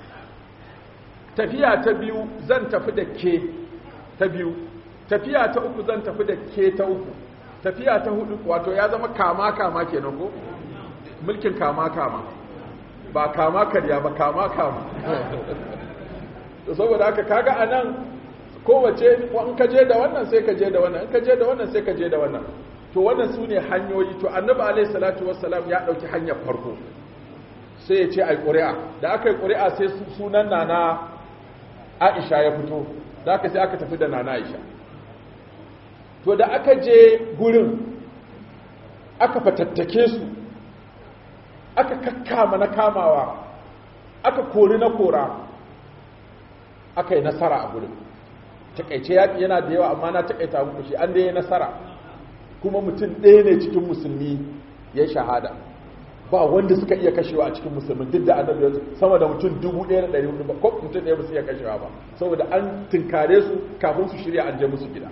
tafiya ta biyu zan tafi da ke ta biyu tafiya ta uku zan tafi da ke ta uku tafiya ta hudu wato ya zama kama kama kenan ko mulkin kama kama ba kama karya ba kama kama to saboda haka kaga anan kowace in ka je da wannan sai ka je da wannan in ka je da wannan sai ka je da wannan to wannan su ne hanyoyi to annabi alaihi salatu wassalam ya ɗauki hanyar farko sai ya ce ai ƙuri'a da aka yi ƙuri'a sai sunan nana Aisha ya fito da aka sai aka tafi da nana Aisha to da aka je gurin aka fatattake su aka kakkama na kamawa aka kori na kora aka yi nasara a gurin takaice yaƙi yana da yawa amma na takaita muku shi an da ya nasara kuma mutum ɗaya ne cikin musulmi ya yi shahada ba wanda suka iya kashewa a cikin musulmi duk da annabi ya sama da mutum dubu ɗaya da ɗari hudu ba ko mutum ɗaya ba su iya kashewa ba saboda an tunkare su kafin su shirya an je musu gida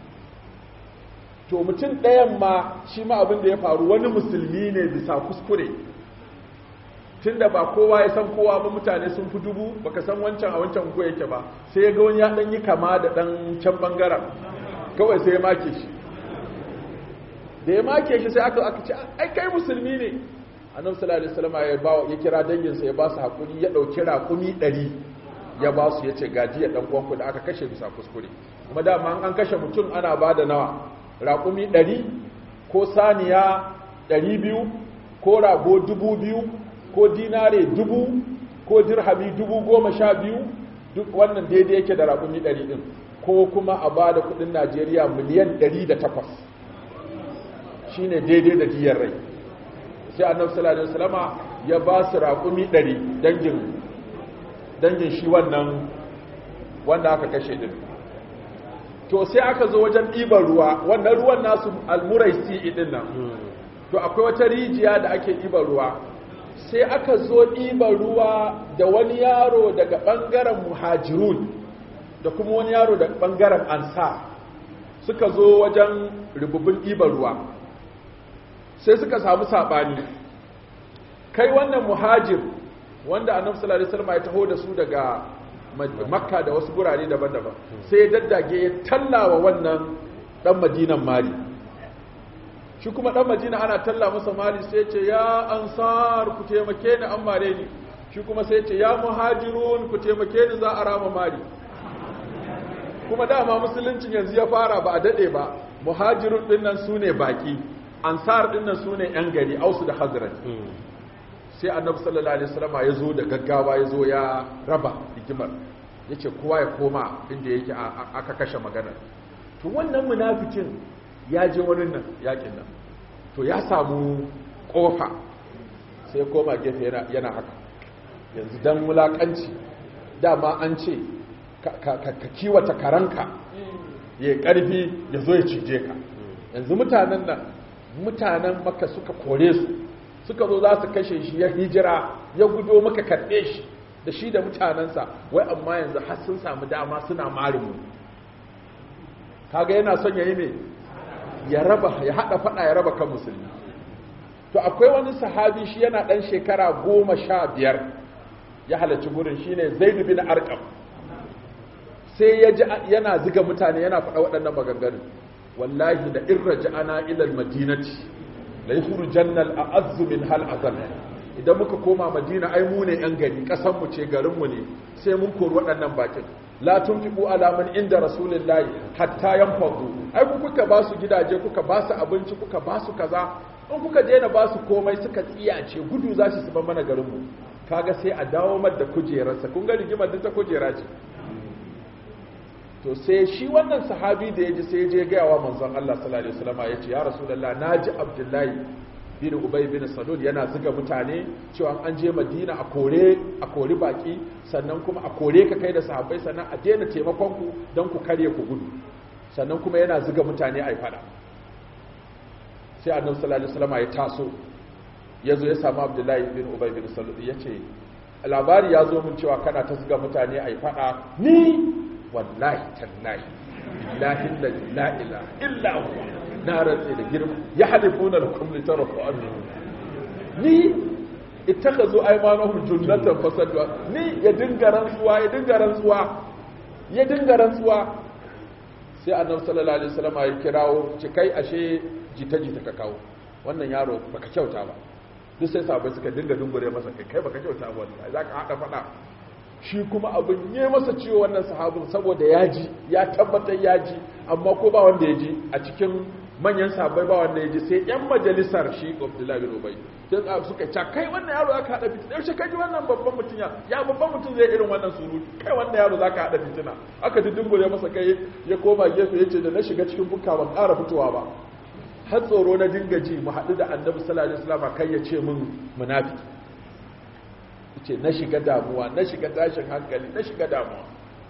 to mutum ɗayan ma shi ma abin da ya faru wani musulmi ne bisa kuskure tunda ba kowa ya san kowa ba mutane sun fi dubu baka san wancan a wancan ko yake ba sai ya ga wani ya dan yi kama da dan can bangaren kawai sai ya make shi da ya make shi sai aka aka ce ai kai musulmi ne annabi sallallahu alaihi wasallam ya ba ya kira danginsa ya ba su hakuri ya dauki raƙumi ɗari ya ba su yace gaji ya dan uwanku da aka kashe bisa kuskure kuma dama an kashe mutum ana ba da nawa raƙumi ɗari ko saniya ɗari biyu ko rago dubu biyu ko dinare dubu ko dirhami dubu goma sha biyu duk wannan daidai yake da raƙumi ɗari ɗin ko kuma a ba da kuɗin najeriya miliyan ɗari da takwas shi ne daidai da diyar rai sai annabi sallallahu alaihi wasallama ya ba su raƙumi ɗari dangin dangin shi wannan wanda aka kashe ɗin to sai aka zo wajen ɗiban ruwa wannan ruwan nasu almuraisi ɗin nan to akwai wata rijiya da ake ɗiban ruwa sai aka zo ɗiban ruwa da wani yaro daga ɓangaren muhajirun da kuma wani yaro daga ɓangaren ansa suka zo wajen rububin ɗiban ruwa sai suka samu saɓani kai wannan muhajir wanda annabi sallallahu alaihi wasallam ya taho da su daga makka da wasu gurare daban-daban sai ya daddage ya tallawa wannan ɗan madinan mali shi kuma dan Madina ana talla masa mali sai ce ya ansar ku taimake ni an mare ni shi kuma sai ce ya muhajirun ku taimake ni za a rama mali kuma dama musuluncin yanzu ya fara ba a dade ba muhajirun din nan sune baki ansar din nan sune yan gari ausu da hazrat sai annabi sallallahu alaihi wasallam ya zo da gaggawa ya zo ya raba hikimar yace kowa ya koma inda yake aka kashe maganar to wannan munafikin ya je wani nan yakin nan to ya samu kofa sai koma gefe yana, yana haka yanzu dan mulakanci dama an ce ka, ka, ka, ka kiwata karanka ya karfi ya zo ya cije ka yanzu mutanen nan mutanen maka suka kore su suka zo za su kashe shi ya hijira ya gudo maka karɓe shi da shi da mutanensa wai amma yanzu har sun samu dama suna marimu kaga yana son ya yi ne ya raba ya hada fada ya raba kan musulmi to akwai wani sahabi shi yana dan shekara goma sha biyar ya halarci gurin shine Zaid bin Arqam sai ya ji yana ziga mutane yana faɗa waɗannan maganganu wallahi da irja'ana ila almadinati la yukhrijanna al'azz min hal azal idan muka koma madina ai mu ne yan gari kasan mu ce garin mu ne sai mun kori waɗannan bakin la tunfiqu ala man inda rasulillahi hatta yanfadu ai ku kuka ba su gidaje kuka ba su abinci kuka ba su kaza in kuka daina ba su komai suka tsiyace gudu za su ban mana garin mu kaga sai a dawo mar da kujerarsa kun ga rigimar da ta kujera ce to sai shi wannan sahabi da yaji sai je ga wa manzon Allah sallallahu alaihi wasallam yace ya rasulullah naji abdullahi bin ubay bin salul yana zuga mutane cewa an je madina a kore a kori baki sannan kuma a kore ka kai da sahabbai sannan a daina taimakon ku don ku kare ku gudu sannan kuma yana zuga mutane ai fada sai annabi sallallahu alaihi wasallam ya taso yazo ya samu abdullahi bin ubay bin salul yace labari ya zo mun cewa kana ta zuga mutane ai fada ni wallahi tallahi billahi la ilaha illa huwa na rantse da girma ya halifuna lakum li tarafu anhu ni ittakhazu aymanahum junnatan fasadwa ni ya dinga rantsuwa ya dinga rantsuwa ya dinga rantsuwa sai annabi sallallahu alaihi wasallam ya kirawo ci kai ashe jita jita ka kawo wannan yaro baka kyauta ba duk sai sahabbai suka dinga dungure masa kai kai baka kyauta ba wallahi zaka hada fada shi kuma abin ne masa ciwo wannan sahabin saboda ya ji ya tabbatar ya ji amma ko ba wanda ya ji a cikin manyan sahabbai ba wanda ya ji sai yan majalisar shi Abdullahi bin Ubay sai suka ce kai wannan yaro zaka hada fitina yaushe kai wannan babban mutum ya ya babban mutum zai irin wannan surutu kai wannan yaro zaka hada fitina aka dindingure masa kai ya koma gefe yace da na shiga cikin bukka ban ƙara fitowa ba har tsoro na dinga ji mu haɗu da Annabi sallallahu alaihi wasallam kai ya ce min munafiki yace na shiga damuwa na shiga tashin hankali na shiga damuwa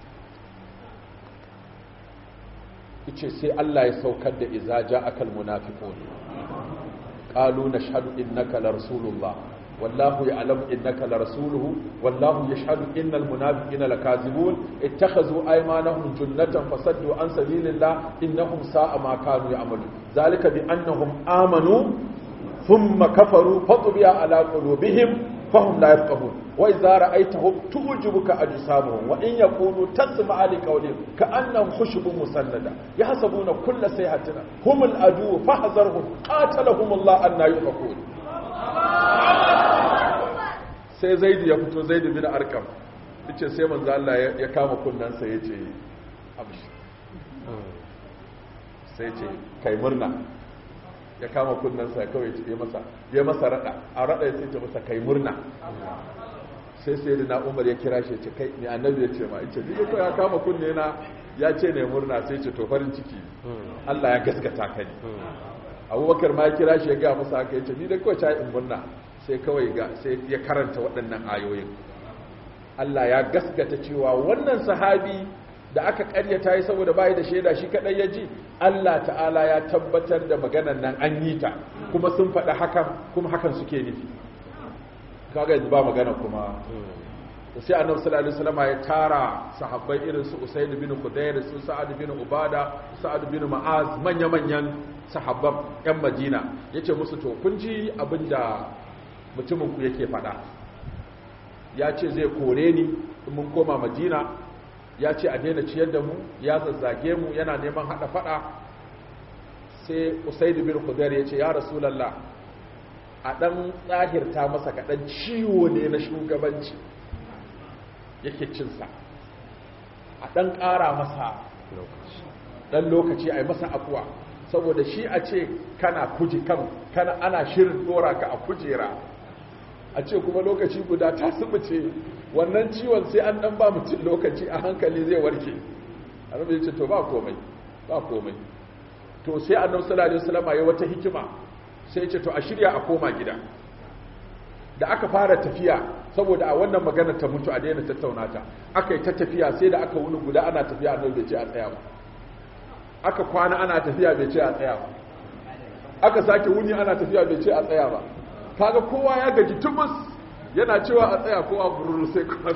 yace sai Allah ya saukar da iza ja'akal munafiqun qalu nashhadu innaka la rasulullah wallahu ya'lamu innaka la rasuluhu wallahu yashhadu innal munafiqina lakazibun ittakhazu aymanahum junnatan fasaddu an sabilillah innahum sa'a ma kanu ya'malun zalika bi annahum amanu thumma kafaru fatbi'a ala qulubihim فهم لا يفقهون وإذا رأيتهم تعجبك أجسامهم وإن يكونوا تسمع لقولهم كأنهم خشب مسندة يحسبون كل سيحة هم العدو فاحذرهم قاتلهم الله أن يؤفكون sai zaidi ya fito zaidi bin arkam yace sai manzo Allah ya kama kunnansa yace amshi sai yace kai murna ya kama kunnansa kawai ya masa ya masa rada a rada ya ce masa kai murna sai sai da Umar ya kira shi ya ce kai ni annabi ya ce ma yace duk ko ya kama kunne na ya ce ne murna sai ce to farin ciki Allah ya gaskata ka ne Abubakar ma ya kira shi ya ga masa haka yace ni dai kawai ta in murna sai kawai ga sai ya karanta waɗannan ayoyin Allah ya gaskata cewa wannan sahabi da aka karyata yi saboda bai da shaida shi kadai ya ji Allah ta'ala ya tabbatar da maganar nan an yi ta kuma sun faɗa hakan kuma hakan suke nufi kaga yanzu ba magana kuma sai annabi sallallahu alaihi wasallam ya tara sahabbai irin su Usayd bin Khudayr su Sa'ad bin Ubada Sa'ad bin Mu'az manya-manyan sahabban yan Madina yace musu to kun ji abinda mutumin ku yake faɗa ya ce zai kore ni in mun koma Madina ya ce a daina ciyar da mu ya zazzage mu yana neman hada fada sai Usaid bin Khudayr ya ce ya Rasulullah a dan tsahirta masa kadan ciwo ne na shugabanci yake cin sa a dan ƙara masa lokaci dan lokaci ai masa afuwa saboda shi a ce kana kuji kan kana ana shirin dora ka a kujera a ce kuma lokaci guda ta subuce wannan ciwon sai an dan ba mutum lokaci a hankali zai warke annabi ya ce to ba komai ba komai to sai annabi sallallahu alaihi wasallam ya wata hikima sai ya ce to a shirya a koma gida da aka fara tafiya saboda a wannan magana ta mutu a daina tattauna ta aka yi ta tafiya sai da aka wuni guda ana tafiya annabi bai ce a tsaya ba aka kwana ana tafiya bai ce a tsaya ba aka sake wuni ana tafiya bai ce a tsaya ba kaga kowa ya gaji tubus yana cewa a tsaya kowa bururu sai kowa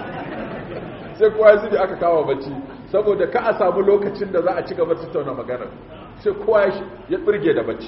sai kowa ya zubi aka kawo bacci saboda ka a samu lokacin da za a ci gaba tattauna magana sai kowa ya birge da bacci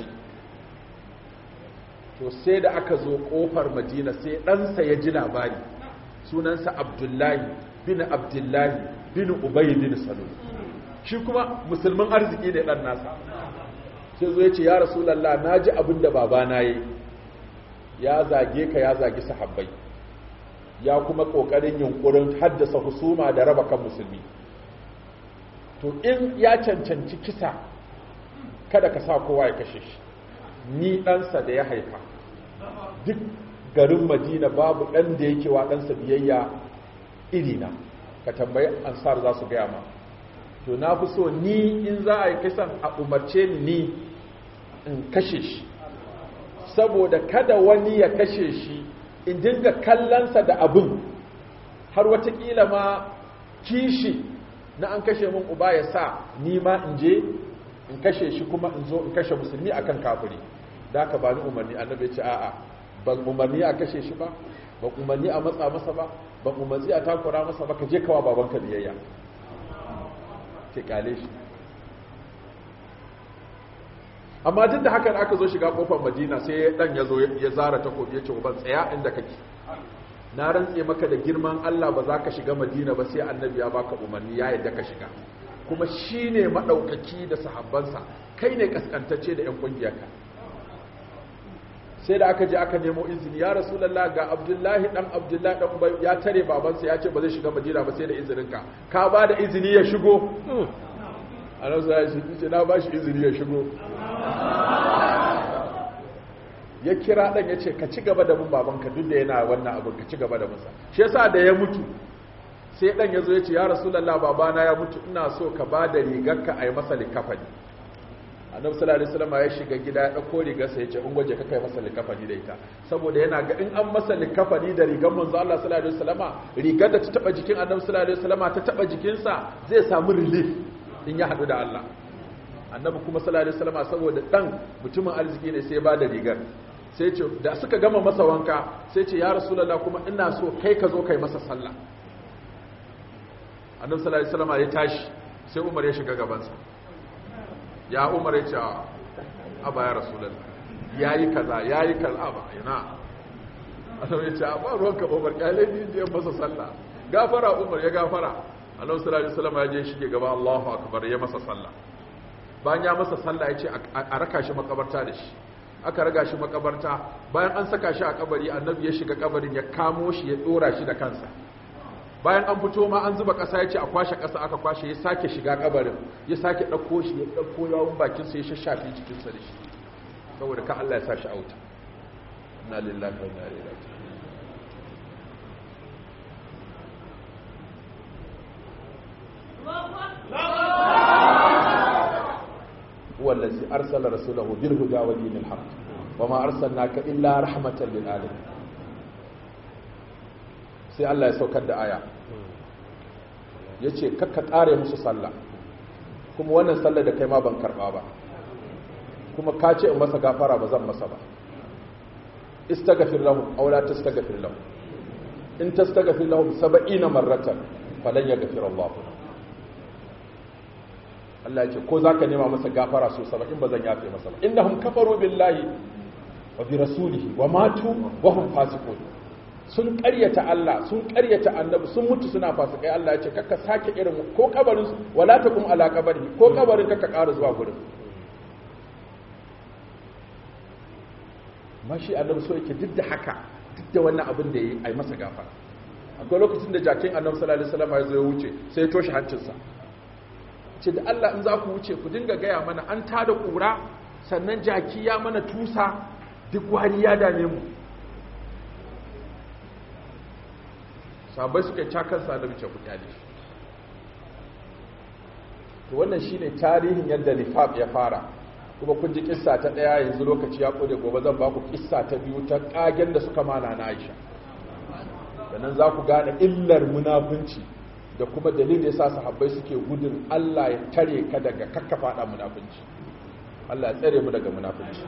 to sai da aka zo kofar Madina sai ɗansa ya ji labari sunansa Abdullahi bin Abdullahi bin Ubay bin Salul shi kuma musulmin arziki ne ɗan nasa sai zo ya ce ya Rasulullah naji abin da babana yayi ya zage ka ya zagi sahabbai ya kuma kokarin yunkurin haddasa husuma da raba kan musulmi to in ya cancanci kisa kada ka sa kowa ya kashe shi ni ɗansa da ya haifa duk garin Madina babu ɗan da yake wa ɗansa biyayya irina ka tambayi ansar za su gaya ma to na fi so ni in za a yi kisan a umarce ni in kashe shi saboda kada wani ya kashe shi in dinga kallonsa da abin har watakila ma kishi na an kashe min uba ya sa ni ma in je in kashe shi kuma in zo in kashe musulmi akan kafiri da aka bani umarni annabi ya ce a'a ban umarni a kashe shi ba ban umarni a matsa masa ba ban umarni a takura masa ba ka je kawa babanka biyayya ke kale shi amma duk da haka da aka zo shiga kofar Madina sai dan ya zo ya zara takobi ya ce uban tsaya inda kake na rantse maka da girman Allah ba za ka shiga Madina ba sai annabi ya baka umarni ya yadda ka shiga kuma shine madaukaki da sahabbansa kai ne kaskantacce da yan kungiyarka sai da aka je aka nemo izini ya rasulullah ga abdullahi dan abdullahi dan ubay ya tare babansa ya ce ba zai shiga madina ba sai da izininka ka ba da izini ya shigo annabi sallallahu alaihi wasallam ce na ba shi izini ya shigo ya kira dan ya ce ka ci gaba da mun babanka duk da yana wannan abu ka ci gaba da musa shi yasa da ya mutu sai dan ya zo ya ce ya rasulullah babana ya mutu ina so ka ba da rigarka a yi masa likafani annabi sallallahu alaihi wasallam ya shiga gida ya dauko rigarsa ya ce in gwaje ka kai masa likafani da ita saboda yana ga in an masa likafani da rigar manzo Allah sallallahu alaihi wasallama rigar da ta taba jikin annabi sallallahu alaihi wasallama ta taba jikinsa zai samu relief in ya hadu da Allah annabi kuma sallallahu alaihi wasallama saboda dan mutumin arziki ne sai ya bada rigar sai ce da suka gama masa wanka sai ce ya rasulullah kuma ina so kai ka zo kai masa sallah annabi sallallahu alaihi wasallama ya tashi sai Umar ya shiga gabansa ya Umar ya ce aba ya rasulullah yayi kaza yayi kaza ba ina annabi ya ce ba ruwanka Umar kyale ni je masa sallah gafara Umar ya gafara annabi sallallahu alaihi wasallama ya je shige gaba Allahu akbar ya masa sallah bayan ya masa sallah ya ce a raka shi makabarta da shi aka raga shi makabarta bayan an saka shi a kabari annabi ya shiga kabarin ya kamo shi ya dora shi da kansa bayan an fito ma an zuba kasa ya ce a kwashe kasa aka kwashe ya sake shiga kabarin ya sake ɗauko shi ya ɗauko yawon bakinsa ya shashafi jikinsa da shi saboda ka Allah ya sa shi auta na lillahi wa inna ilaihi raji'un هو الذي أرسل رسوله بالهدى ودين الحق وما أرسلناك إلا رحمة للعالمين sai Allah ya saukar da aya yace kakka kare musu sallah kuma wannan sallar da kai ma ban karba ba kuma ka ce in masa gafara ba zan masa ba istaghfir lahum aw la tastaghfir lahum in tastaghfir lahum sab'ina marratan falan yaghfir Allah Allah ya ce ko zaka nema masa gafara so saba'in ba zan yafe masa ba innahum kafaru billahi wa bi rasulihi wa matu wa hum fasiqun sun ƙaryata Allah sun ƙaryata annabi sun mutu suna fasikai Allah ya ce kakka sake irin ko kabarin wala taqum ala qabri ko kabarin kakka ƙara zuwa gurin mashi annabi so yake duk da haka duk da wannan abin da yayi ai masa gafara akwai lokacin da jakin annabi sallallahu alaihi wasallam ya zo ya wuce sai ya toshe hancinsa ce da Allah in za ku wuce ku dinga gaya mana an tada kura sannan jaki ya mana tusa duk wani ya dame mu sabai suka yi cakansa da bice ku kyale shi to wannan shine tarihin yadda nifaq ya fara kuma kun ji kissa ta daya yanzu lokaci ya kode gobe zan ba ku kissa ta biyu ta kagen da suka mana na Aisha sannan za ku gane illar munafunci da kuma dalilin da yasa sahabbai suke gudun Allah ya tare ka daga kakka fada munafunci Allah ya tsare mu daga munafunci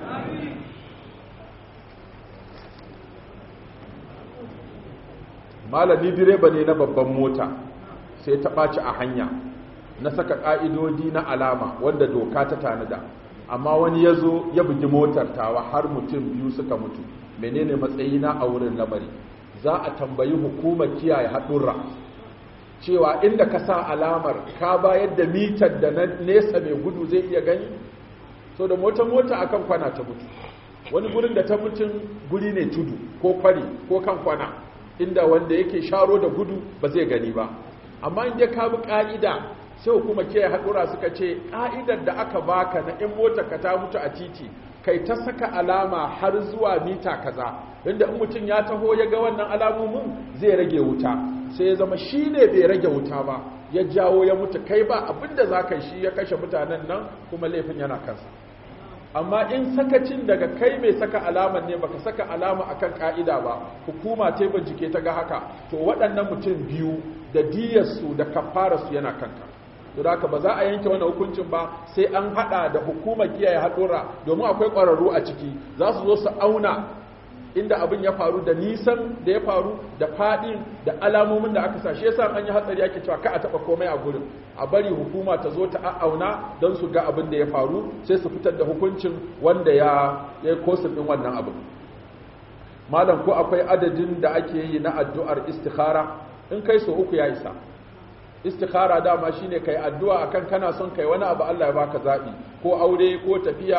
malami direba ne na babban mota sai ta ɓaci a hanya na saka ƙa'idodi na alama wanda doka ta tanada amma wani ya zo ya bugi motar tawa har mutum biyu suka mutu menene matsayina a wurin lamari za a tambayi hukumar kiyaye haɗurra cewa inda ka sa alamar ka bayar da mitar da na nesa mai gudu zai iya gani so da mota mota akan kwana ta mutu wani gurin da ta mutun guri ne tudu ko kwari ko kan kwana inda wanda yake sharo da gudu ba zai gani ba amma inda ka bi ka'ida sai hukuma ke haɗura suka ce ka'idar da aka baka na in mota ka ta mutu a titi kai ta saka alama har zuwa mita kaza inda in mutum ya taho ya ga wannan alamomin zai rage wuta sai ya zama shi ne bai rage wuta ba ya jawo ya mutu kai ba abinda za ka shi ya kashe mutanen nan kuma laifin yana kansa amma in sakacin daga kai mai saka alaman ne baka saka alama akan ka'ida ba hukuma ta bincike ta ga haka to waɗannan mutum biyu da diyarsu da kafararsu yana kanka to da haka ba za a yanke wannan hukuncin ba sai an hada da hukumar kiyaye haɗura domin akwai ƙwararru a ciki za su zo su auna inda abin ya faru da nisan da ya faru da faɗin da alamomin da aka sashe yasa an yi hatsari ake cewa ka a taɓa komai a gurin a bari hukuma ta zo ta a'auna don su ga abin da ya faru sai su fitar da hukuncin wanda ya yi kosin ɗin wannan abin malam ko akwai adadin da ake yi na addu'ar istikhara in kai so uku ya isa istikhara dama shine kai addu'a akan kana son kai wani abu Allah ya baka zabi ko aure ko tafiya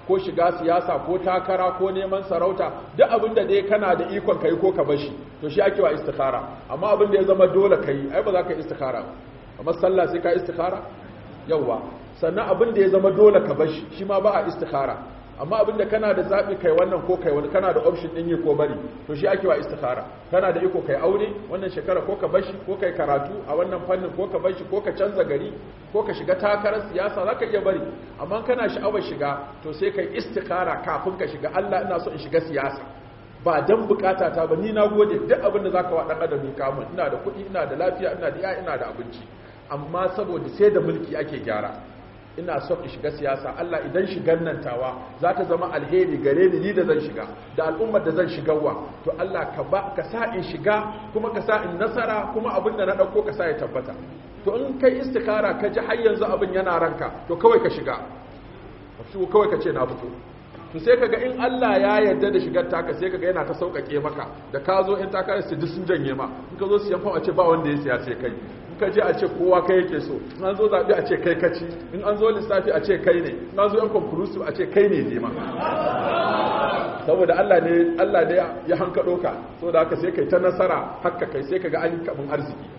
ko shiga siyasa ko takara ko neman sarauta duk abin da dai kana da ikon kai ko ka bashi to shi ake wa istikhara amma abin da ya zama dole kai ai ba za ka yi istikhara ba amma sallah sai ka istikhara yawa sannan abin da ya zama dole ka bashi shi ma ba a istikhara amma abin da kana da zabi kai wannan ko kai wani kana da option din yi ko bari to shi ake wa istikhara kana da iko kai aure wannan shekara ko ka bashi ko kai karatu a wannan fannin ko ka bashi ko ka canza gari ko ka shiga takarar siyasa zaka iya bari amma kana sha'awar shiga to sai kai istikhara kafin ka shiga Allah ina so in shiga siyasa ba dan bukata ta ba ni na gode duk abin da zaka wa dan adam ni kamun ina da kuɗi ina da lafiya ina da iya ina da abinci amma saboda sai da mulki ake gyara ina so in shiga siyasa Allah idan shigan nan tawa za ta zama alheri gare ni ni da zan shiga da al'ummar da zan shigarwa to Allah ka ba ka sa in shiga kuma ka sa in nasara kuma abin da na dauko ka sa ya tabbata to in kai istikhara ka ji har yanzu abin yana ranka to kawai ka shiga to kawai ka ce na fito to sai kaga in Allah ya yarda da shigar taka sai kaga yana ta saukake maka da ka zo in taka su duk sun janye ma in ka zo siyan fam a ce ba wanda ya siya sai kai ka je a ce kowa kai yake so in an zo zaɓe a ce kai kaci in an zo lissafi a ce kai ne in an zo yan conclusive a ce kai ne nema saboda Allah ne Allah ne ya hankado ka saboda haka sai kai ta nasara haka kai sai kaga an kabin arziki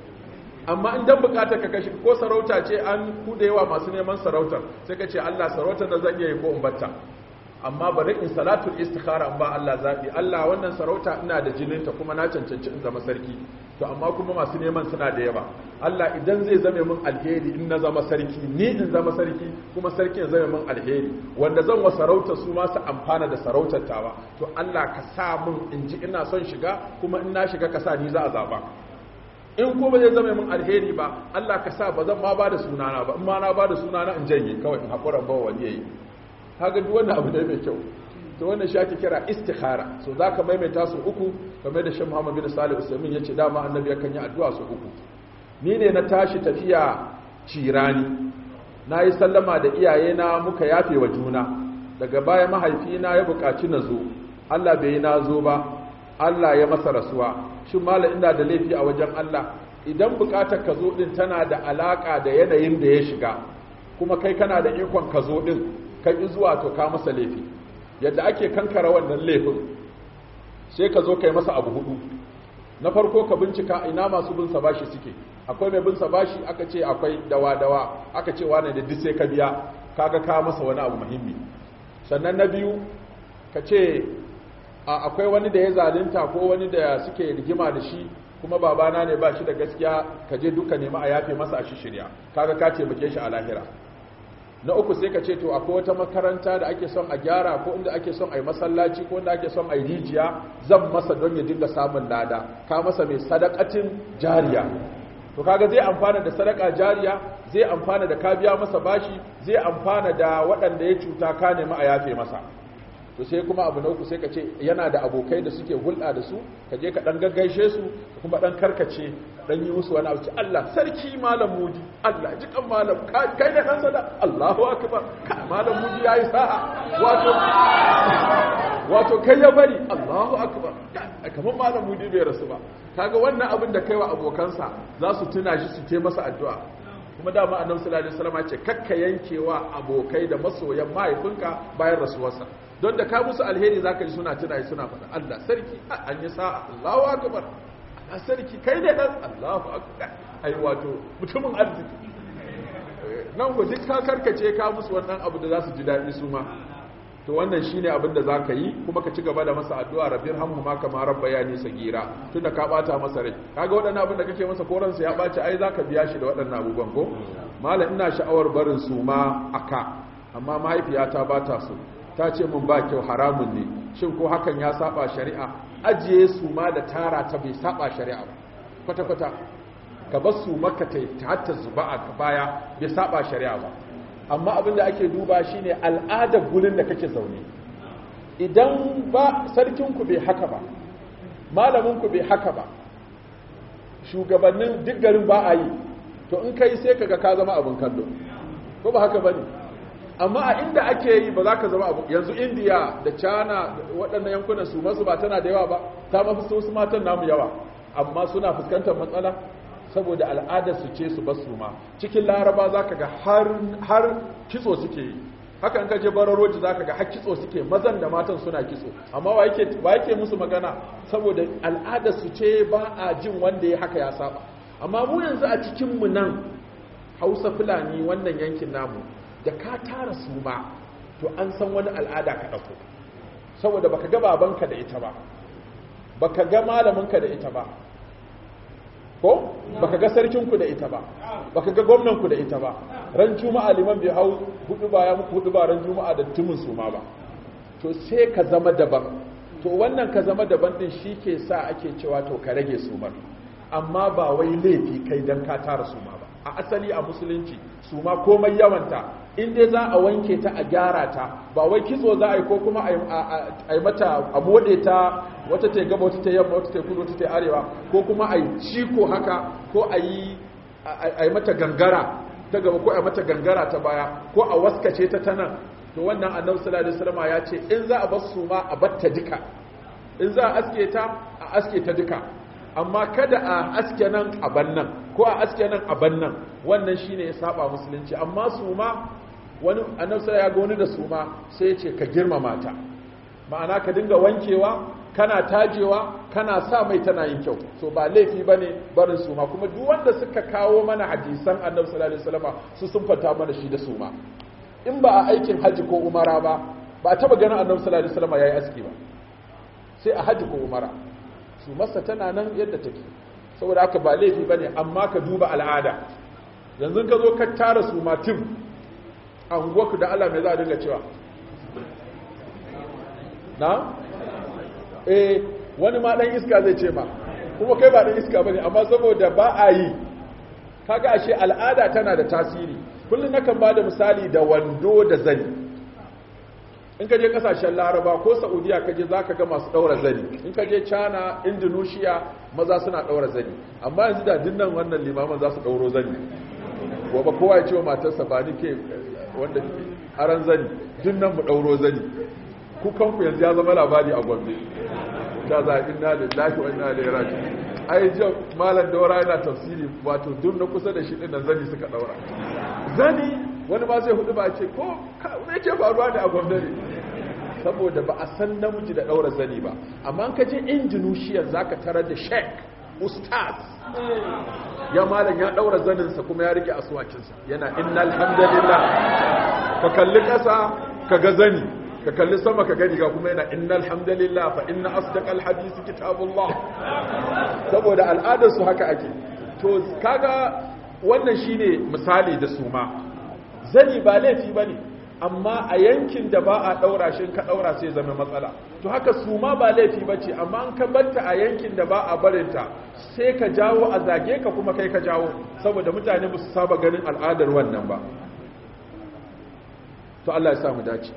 amma in dan bukatar ka kashi ko sarauta ce an kudewa masu neman sarautar sai ka ce Allah sarautar da zan iya yi ko in batta amma bari in salatul istikhara ba Allah zabi Allah wannan sarauta ina da jininta kuma na cancanci in zama sarki to amma kuma masu neman suna da yawa Allah idan zai zame min alheri in na zama sarki ni in zama sarki kuma sarki ya zame min alheri wanda zan wa sarauta su ma su amfana da sarautar tawa to Allah ka sa min in ji ina son shiga kuma in na shiga ka sa ni za a zaba in kuma zai zame min alheri ba Allah ka sa ba zan ma ba da sunana ba in ma na ba da sunana in janye kawai in haƙura ba wani yayi kaga duk wannan abu ne mai kyau to wannan shi ake kira istikhara so zaka maimaita su uku kamar da Sheikh Muhammad bin Salih Usaimin yace dama annabi yakan yi addu'a su uku ni ne na tashi tafiya cirani nayi sallama da iyayena muka yafe wa juna daga baya mahaifina ya buƙaci na zo Allah bai yi na zo ba Allah ya masa rasuwa shin mallan ina da laifi a wajen Allah idan buƙatar ka zo din tana da alaka da yanayin da ya shiga kuma kai kana da ikon ka zo din ka ƙi zuwa to ka masa laifi yadda ake kankara wannan laifin sai ka zo kai masa abu hudu na farko ka bincika ina masu bin sa bashi suke akwai mai bin sa bashi aka ce akwai dawa dawa aka ce wani da duk sai ka biya kaga ka masa wani abu muhimmi sannan na biyu ka ce akwai wani da ya zalunta ko wani da suke rigima da shi kuma babana ne ba shi da gaskiya ka je duka nemi a yafe masa a shi shirya kaga ka taimake shi a lahira na uku sai ka ce to akwai wata makaranta da ake son a gyara ko inda ake son a yi masallaci ko inda ake son a yi rijiya zan masa don ya dinga samun lada ka masa mai sadakatin jariya to kaga zai amfana da sadaka jariya zai amfana da ka biya masa bashi zai amfana da waɗanda ya cuta ka nemi a yafe masa to sai kuma abu na uku sai ka ce yana da abokai da suke hulɗa da su ka je ka ɗan gaggaishe su ka kuma ɗan karkace ɗan yi musu wani abu ce Allah sarki malam mudi Allah ji kan malam kai da kansa da Allahu akbar malam mudi yayi sa'a wato wato kai ya bari Allahu akbar kamar malam mudi bai rasu ba kaga wannan abin da kaiwa abokansa za su tuna shi su ce masa addu'a kuma dama annabi sallallahu alaihi wasallam ya ce kakka yankewa abokai da masoyan mahaifinka bayan rasuwarsa don da ka musu alheri zaka ji suna tuna suna faɗa Allah sarki an yi sa'a Allahu akbar a sarki kai ne dan Allahu akbar ai wato mutumin arziki nan ko duk ka karkace ka musu wannan abu da za su ji daɗi su ma to wannan shine abin da zaka yi kuma ka ci gaba da masa addu'a rabbir hamhuma kama rabbayani sagira tunda ka bata masa rai kaga waɗannan abin da kake masa koran sa ya baci ai zaka biya shi da waɗannan abubuwan ko mallam ina sha'awar barin su ma aka amma mahaifiyata ba ta so ta ce mun ba kyau haramun ne shin ko hakan ya saba shari'a ajiye su ma da tara ta bai saba shari'a ba kwata kwata ka bar su maka ta hatta zuba a baya bai saba shari'a ba amma abin da ake duba shine al'adar gurin da kake zaune idan ba sarkinku bai haka ba malaminku bai haka ba shugabannin duk garin ba a yi to in kai sai kaga ka zama abin kallo ko ba haka bane amma a inda ake yi ba za ka zama abu yanzu India da China waɗannan yankunan su masu ba tana da yawa ba ta mafi wasu matan namu yawa amma suna fuskantar matsala saboda al'adar su ce su basu ma cikin laraba za ka ga har kitso suke yi haka in ka je bararoji zaka ga har kitso suke mazan da matan suna kitso amma wa yake wa yake musu magana saboda al'ada su ce ba a jin wanda ya haka ya saba amma mu yanzu a cikin mu nan Hausa Fulani wannan yankin namu da ka tara su ma to an san wani al'ada ka dauko saboda baka ga babanka da ita ba baka ga malaminka da ita ba ko baka ga sarkinku da ita ba baka ga gwamnanku da ita ba ran juma'a liman bai hau hudu ba ya muku hudu ba ran juma'a da tumun suma ba to sai ka zama daban to wannan ka zama daban din shike sa ake cewa to ka rage sumar amma ba wai laifi kai dan ka tara suma ba a asali a musulunci suma komai yawanta in dai za a wanke ta a gyara ta ba wai kitso za a yi ko kuma a yi mata a bude ta wata ta gaba wata ta yamma wata ta kudu wata ta arewa ko kuma a yi ciko haka ko a yi mata gangara ta gaba ko a yi mata gangara ta baya ko a waskace ta ta nan to wannan annabi sallallahu alaihi wasallam ya ce in za a bar suma a batta duka in za a aske ta a aske ta duka amma kada a aske nan a bannan ko a aske nan a bannan wannan shine ya saba musulunci amma suma wani annabi sai ya ga wani da suma sai ya ce ka girmama ta ma'ana ka dinga wankewa kana tajewa kana sa mai tana yin kyau so ba laifi bane barin suma kuma duk wanda suka kawo mana hadisan annabi sallallahu alaihi wasallam su sun fata mana shi da suma in ba a aikin haji ko umara ba ba taba ganin annabi sallallahu alaihi wasallam yayi aski ba sai a haji ko umara su masa tana nan yadda take saboda haka ba laifi bane amma ka duba al'ada yanzu ka zo ka tara su matim a unguwarku da Allah mai za a dinga cewa na eh wani ma dan iska zai ce ma kuma kai ba dan iska bane amma saboda ba a yi kaga ashe al'ada tana da tasiri kullun nakan bada misali da wando da zani in ka je kasashen laraba ko saudiya ka je za ka ga masu daura zani in ka je china indonesia maza suna daura zani amma yanzu da dinnan wannan limaman za su dauro zani gobe kowa ya ce wa matarsa ba ni ke wanda aran zani dinnan mu dauro zani kukanku yanzu ya zama labari a gombe da za a inna lillahi wa inna ilaihi raji'un ai jiya malam daura yana tafsiri wato duk na kusa da shi din nan zani suka daura zani wani ma zai hudu ba ce ko ne ke faruwa ne a gwamnati saboda ba a san namiji da daura zani ba amma an kaje indonesia zaka tarar da sheik ustaz ya malam ya daura zaninsa kuma ya rike aswakinsa yana innal hamdalillah ka kalli kasa ka ga zani ka kalli sama ka gani ga kuma yana innal hamdalillah fa inna asdaqal hadisi kitabullah saboda al'adar su haka ake to kaga wannan shine misali da suma zani ba laifi bane amma a yankin da ba a daura shi ka daura sai zama matsala to haka suma ba laifi bace amma an ka batta a yankin da ba a barinta sai ka jawo a zage ka kuma kai ka jawo saboda mutane ba su saba ganin al'adar wannan ba to Allah ya sa mu dace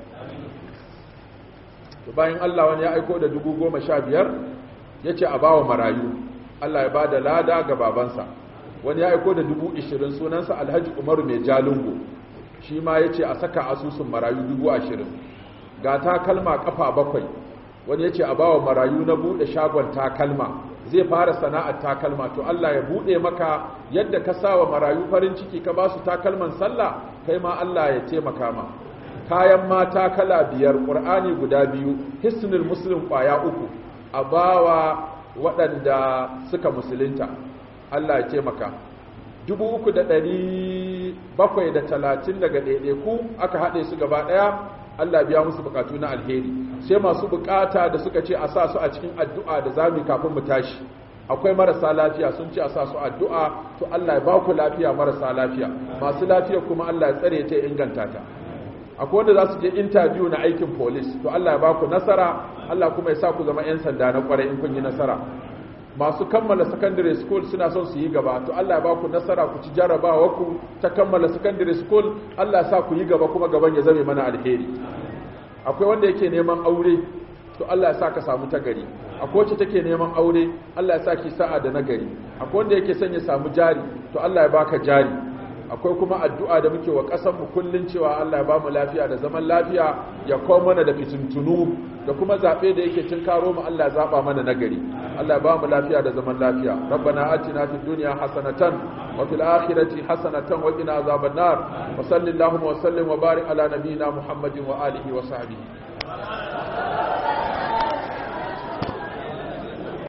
to bayan Allah wani ya aiko da dubu goma sha biyar yace a bawa marayu Allah ya bada lada ga babansa wani ya aiko da dubu ishirin sunansa Alhaji Umaru mai Jalungu shi ma ya ce a saka asusun marayu dubu ashirin ga takalma kafa bakwai wani ya ce a bawa marayu na buɗe shagon takalma zai fara sana'ar takalma to Allah ya buɗe maka yadda ka sa wa marayu farin ciki ka ba su takalman sallah kai ma Allah ya taimaka ma kayan mata kala biyar ƙur'ani guda biyu hisnul muslim ƙwaya uku a bawa waɗanda suka musulunta Allah ya taimaka dubu uku da ɗari bakwai da talatin daga ɗaiɗaiku aka haɗe su gaba ɗaya Allah biya musu bukatu na alheri sai masu bukata da suka ce a sa su a cikin addu'a da zamu kafin mu tashi akwai marasa lafiya sun ce a sa su addu'a to Allah ya ba ku lafiya marasa lafiya masu lafiya kuma Allah ya tsare ta inganta ta akwai wanda za su je interview na aikin police to Allah ya ba ku nasara Allah kuma ya sa ku zama 'yan sanda na kwarai in kun yi nasara masu kammala secondary school suna son su yi gaba to Allah ya ba ku nasara ku ci jarabawa ku ta kammala secondary school Allah ya sa ku yi gaba kuma gaban ya zame mana alheri akwai wanda yake neman aure to Allah ya sa ka samu ta gari akwai wacce take neman aure Allah ya sa ki sa'a da nagari akwai wanda yake son ya samu jari to Allah ya baka jari akwai kuma addu'a da muke wa ƙasar mu kullun cewa Allah ya ba mu lafiya da zaman lafiya ya kawo mana da fitintunu da kuma zaɓe da yake tunkaro mu Allah ya zaɓa mana nagari Allah ya ba mu lafiya da zaman lafiya rabbana atina fid dunya hasanatan wa fil akhirati hasanatan wa qina azaban nar wa sallallahu wa sallim wa barik ala nabiyyina muhammadin wa alihi wa sahbihi